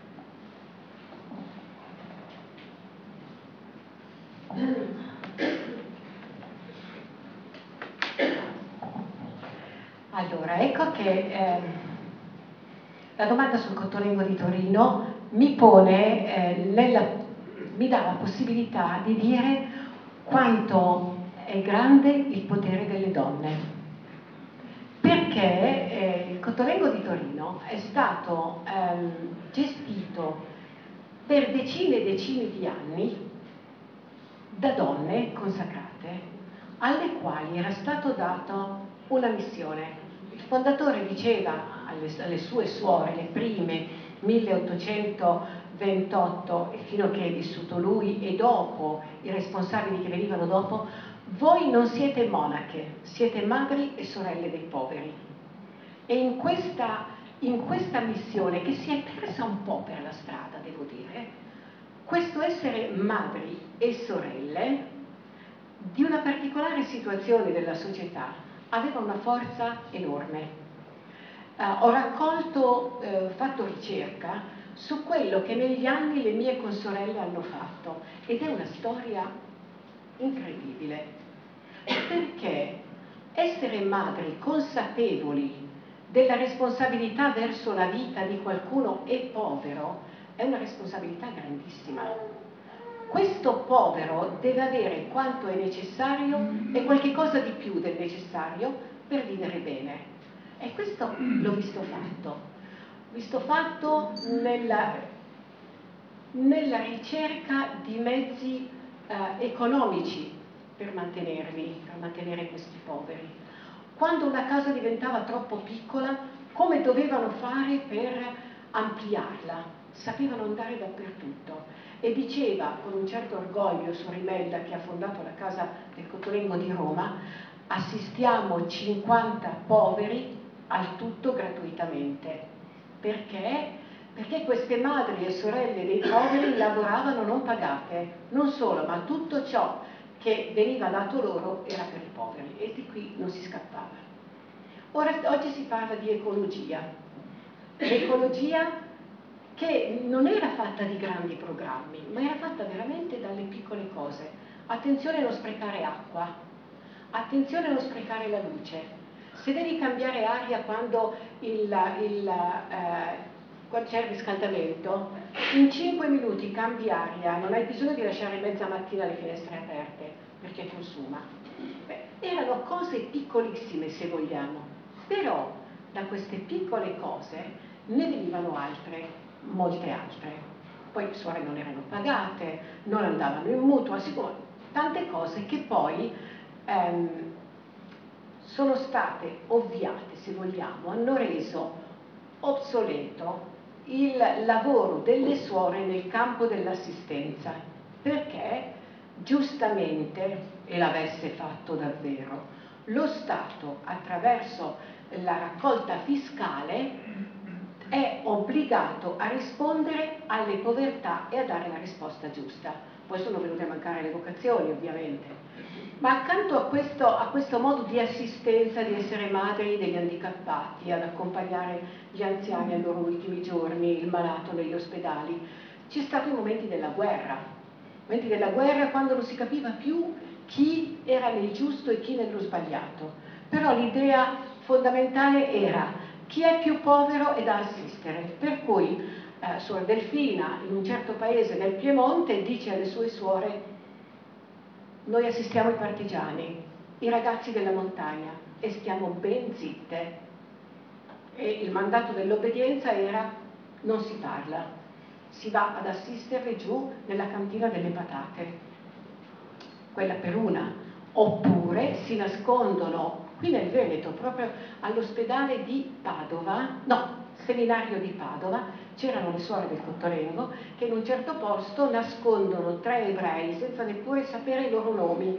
Allora, ecco che eh, la domanda sul Cottolengo di Torino mi pone, eh, nella, mi dà la possibilità di dire quanto è grande il potere delle donne. Perché eh, il Cottolengo di Torino è stato ehm, gestito per decine e decine di anni da donne consacrate alle quali era stato dato una missione. Il fondatore diceva alle, alle sue suore, le prime milleottocentoventotto, e fino a che è vissuto lui, e dopo i responsabili che venivano dopo: voi non siete monache, siete madri e sorelle dei poveri. E in questa, in questa missione, che si è persa un po' per la strada, devo dire, questo essere madri e sorelle di una particolare situazione della società aveva una forza enorme. Uh, ho raccolto, uh, fatto ricerca su quello che negli anni le mie consorelle hanno fatto, ed è una storia incredibile, perché essere madri consapevoli della responsabilità verso la vita di qualcuno e povero è una responsabilità grandissima. Questo povero deve avere quanto è necessario e qualche cosa di più del necessario per vivere bene. E questo l'ho visto fatto. L'ho visto fatto nella, nella ricerca di mezzi eh, economici per mantenerli, per mantenere questi poveri. Quando una casa diventava troppo piccola, come dovevano fare per ampliarla? Sapevano andare dappertutto. E diceva con un certo orgoglio Suor Imelda, che ha fondato la Casa del Cottolengo di Roma: assistiamo cinquanta poveri al tutto gratuitamente. Perché? Perché queste madri e sorelle dei poveri lavoravano non pagate, non solo, ma tutto ciò che veniva dato loro era per i poveri, e di qui non si scappava. Ora, oggi si parla di ecologia. L'ecologia che non era fatta di grandi programmi, ma era fatta veramente dalle piccole cose. Attenzione a non sprecare acqua, attenzione a non sprecare la luce. Se devi cambiare aria quando, il, il, eh, quando c'è il riscaldamento, in cinque minuti cambi aria, non hai bisogno di lasciare mezza mattina le finestre aperte, perché consuma. Beh, erano cose piccolissime, se vogliamo, però da queste piccole cose ne venivano altre, molte altre. Poi le suore non erano pagate, non andavano in mutuo, tante cose che poi ehm, sono state ovviate, se vogliamo, hanno reso obsoleto il lavoro delle suore nel campo dell'assistenza, perché giustamente, e l'avesse fatto davvero, lo Stato, attraverso la raccolta fiscale, è obbligato a rispondere alle povertà e a dare la risposta giusta. Poi sono venute a mancare le vocazioni, ovviamente. Ma accanto a questo, a questo modo di assistenza, di essere madri degli handicappati, ad accompagnare gli anziani ai loro ultimi giorni, il malato negli ospedali, ci sono stati i momenti della guerra. Momenti della guerra quando non si capiva più chi era nel giusto e chi nello sbagliato. Però l'idea fondamentale era: chi è più povero è da assistere, per cui eh, Suor Delfina, in un certo paese del Piemonte, dice alle sue suore: noi assistiamo i partigiani, i ragazzi della montagna, e stiamo ben zitte. E il mandato dell'obbedienza era: non si parla, si va ad assisterle giù nella cantina delle patate, quella per una, oppure si nascondono qui nel Veneto, proprio all'ospedale di Padova, no, seminario di Padova, c'erano le suore del Cottolengo che in un certo posto nascondono tre ebrei senza neppure sapere i loro nomi.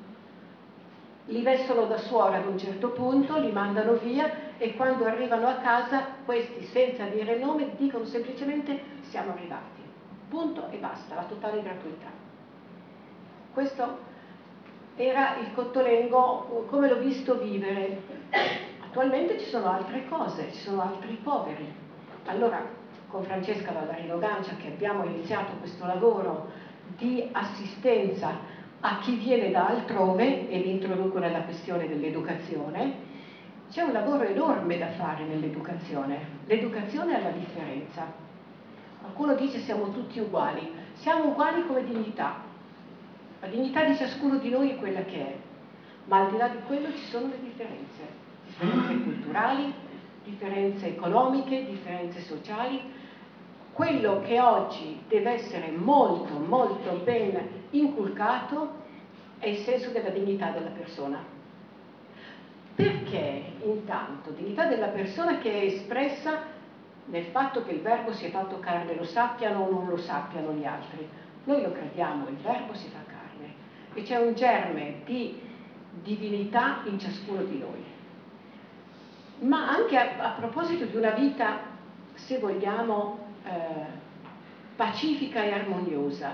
Li vestono da suora ad un certo punto, li mandano via, e quando arrivano a casa questi, senza dire il nome, dicono semplicemente: siamo arrivati. Punto e basta, la totale gratuità. Questo era il Cottolengo come l'ho visto vivere. Attualmente ci sono altre cose, ci sono altri poveri. Allora, con Francesca Vallarino Gancia, che abbiamo iniziato questo lavoro di assistenza a chi viene da altrove, e vi introduco nella questione dell'educazione, c'è un lavoro enorme da fare nell'educazione. L'educazione è la differenza. Qualcuno dice: siamo tutti uguali. Siamo uguali come dignità. La dignità di ciascuno di noi è quella che è, ma al di là di quello ci sono le differenze, differenze culturali, differenze economiche, differenze sociali. quello che oggi deve essere molto, molto ben inculcato è il senso della dignità della persona. Perché intanto dignità della persona che è espressa nel fatto che il verbo si è fatto carne, lo sappiano o non lo sappiano gli altri. Noi lo crediamo, il verbo si fa carne e c'è un germe di divinità in ciascuno di noi. Ma anche a, a proposito di una vita, se vogliamo, eh, pacifica e armoniosa,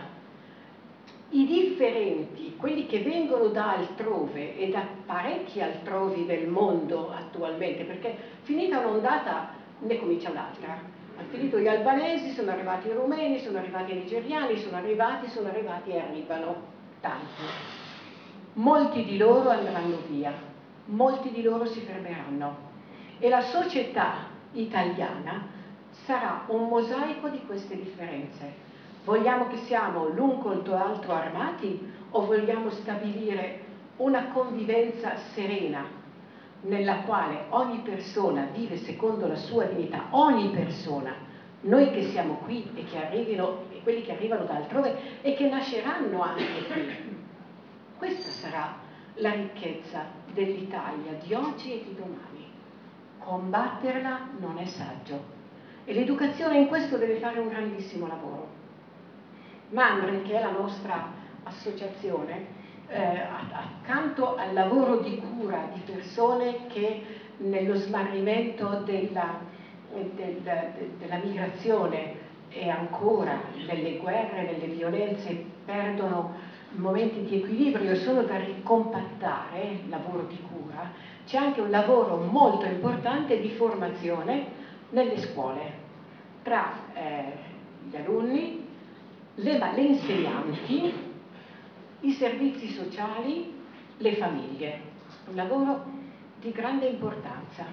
i differenti, quelli che vengono da altrove e da parecchi altrovi del mondo attualmente, perché finita un'ondata ne comincia un'altra. Hanno finito gli albanesi, sono arrivati i rumeni, sono arrivati i nigeriani, sono arrivati, sono arrivati e arrivano tanti. Molti di loro andranno via, molti di loro si fermeranno e la società italiana sarà un mosaico di queste differenze. Vogliamo che siamo l'un contro l'altro armati o vogliamo stabilire una convivenza serena nella quale ogni persona vive secondo la sua dignità, ogni persona, noi che siamo qui e che arrivino e quelli che arrivano da altrove e che nasceranno anche qui. Questa sarà la ricchezza dell'Italia di oggi e di domani. Combatterla non è saggio e l'educazione in questo deve fare un grandissimo lavoro. Mandri, che è la nostra associazione, eh, accanto al lavoro di cura di persone che nello smarrimento della, del, de, della migrazione e ancora nelle guerre, nelle violenze perdono momenti di equilibrio e sono da ricompattare, lavoro di cura, c'è anche un lavoro molto importante di formazione nelle scuole tra eh, gli alunni, le, le insegnanti, i servizi sociali, le famiglie. Un lavoro di grande importanza.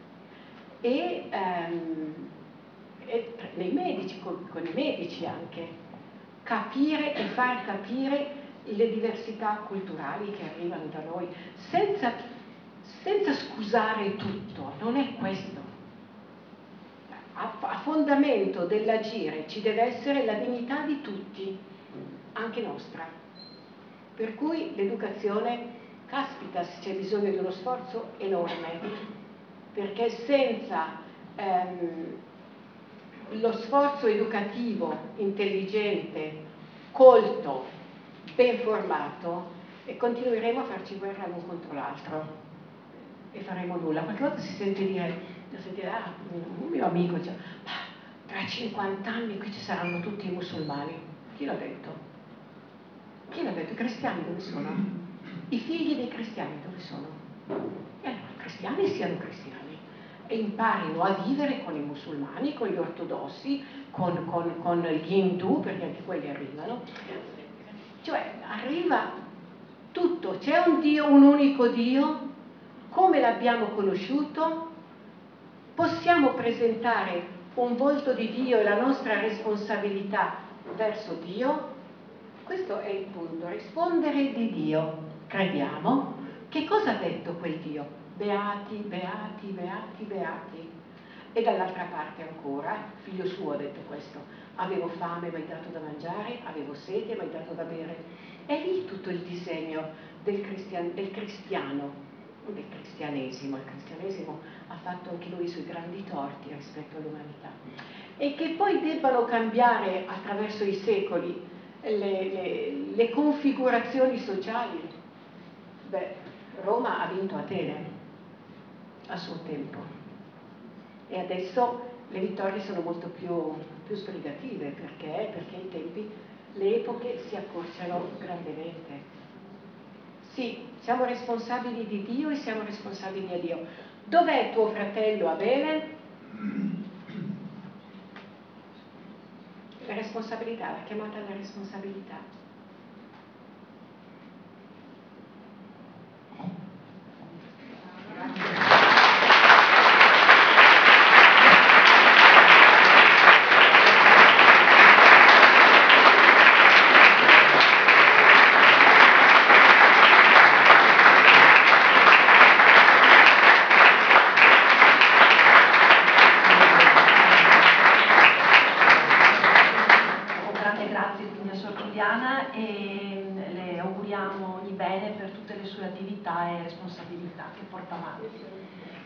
E, ehm, e nei medici, con, con i medici anche, capire e far capire le diversità culturali che arrivano da noi, senza, senza scusare tutto, non è questo. A, a fondamento dell'agire ci deve essere la dignità di tutti, anche nostra. Per cui l'educazione, caspita, c'è bisogno di uno sforzo enorme, perché senza ehm, lo sforzo educativo, intelligente, colto, ben formato, e continueremo a farci guerra l'un contro l'altro e faremo nulla. Qualche volta si sente dire, si sente, ah, un mio amico dice, ma tra cinquanta anni qui ci saranno tutti i musulmani. Chi l'ha detto? Chi l'ha detto? I cristiani dove sono? I figli dei cristiani dove sono? E allora i cristiani siano cristiani e imparino a vivere con i musulmani, con gli ortodossi, con, con, con gli indù, perché anche quelli arrivano. Cioè arriva tutto, c'è un Dio, un unico Dio, come l'abbiamo conosciuto, possiamo presentare un volto di Dio e la nostra responsabilità verso Dio. Questo è il punto, rispondere di Dio. Crediamo. Che cosa ha detto quel Dio? Beati, beati, beati, beati. E dall'altra parte ancora, figlio suo ha detto questo. Avevo fame, mi hai dato da mangiare, avevo sete, mi hai dato da bere. È lì tutto il disegno del, cristian del cristiano, del cristianesimo. Il cristianesimo ha fatto anche lui i suoi grandi torti rispetto all'umanità. E che poi debbano cambiare attraverso i secoli le, le, le configurazioni sociali. Beh, Roma ha vinto Atene a suo tempo e adesso le vittorie sono molto più, più sbrigative. Perché? Perché i tempi, le epoche si accorciano grandemente. Sì, siamo responsabili di Dio e siamo responsabili a Dio. Dov'è tuo fratello Abele? La responsabilità, la chiamata alla responsabilità. Giuliana e le auguriamo ogni bene per tutte le sue attività e responsabilità che porta avanti.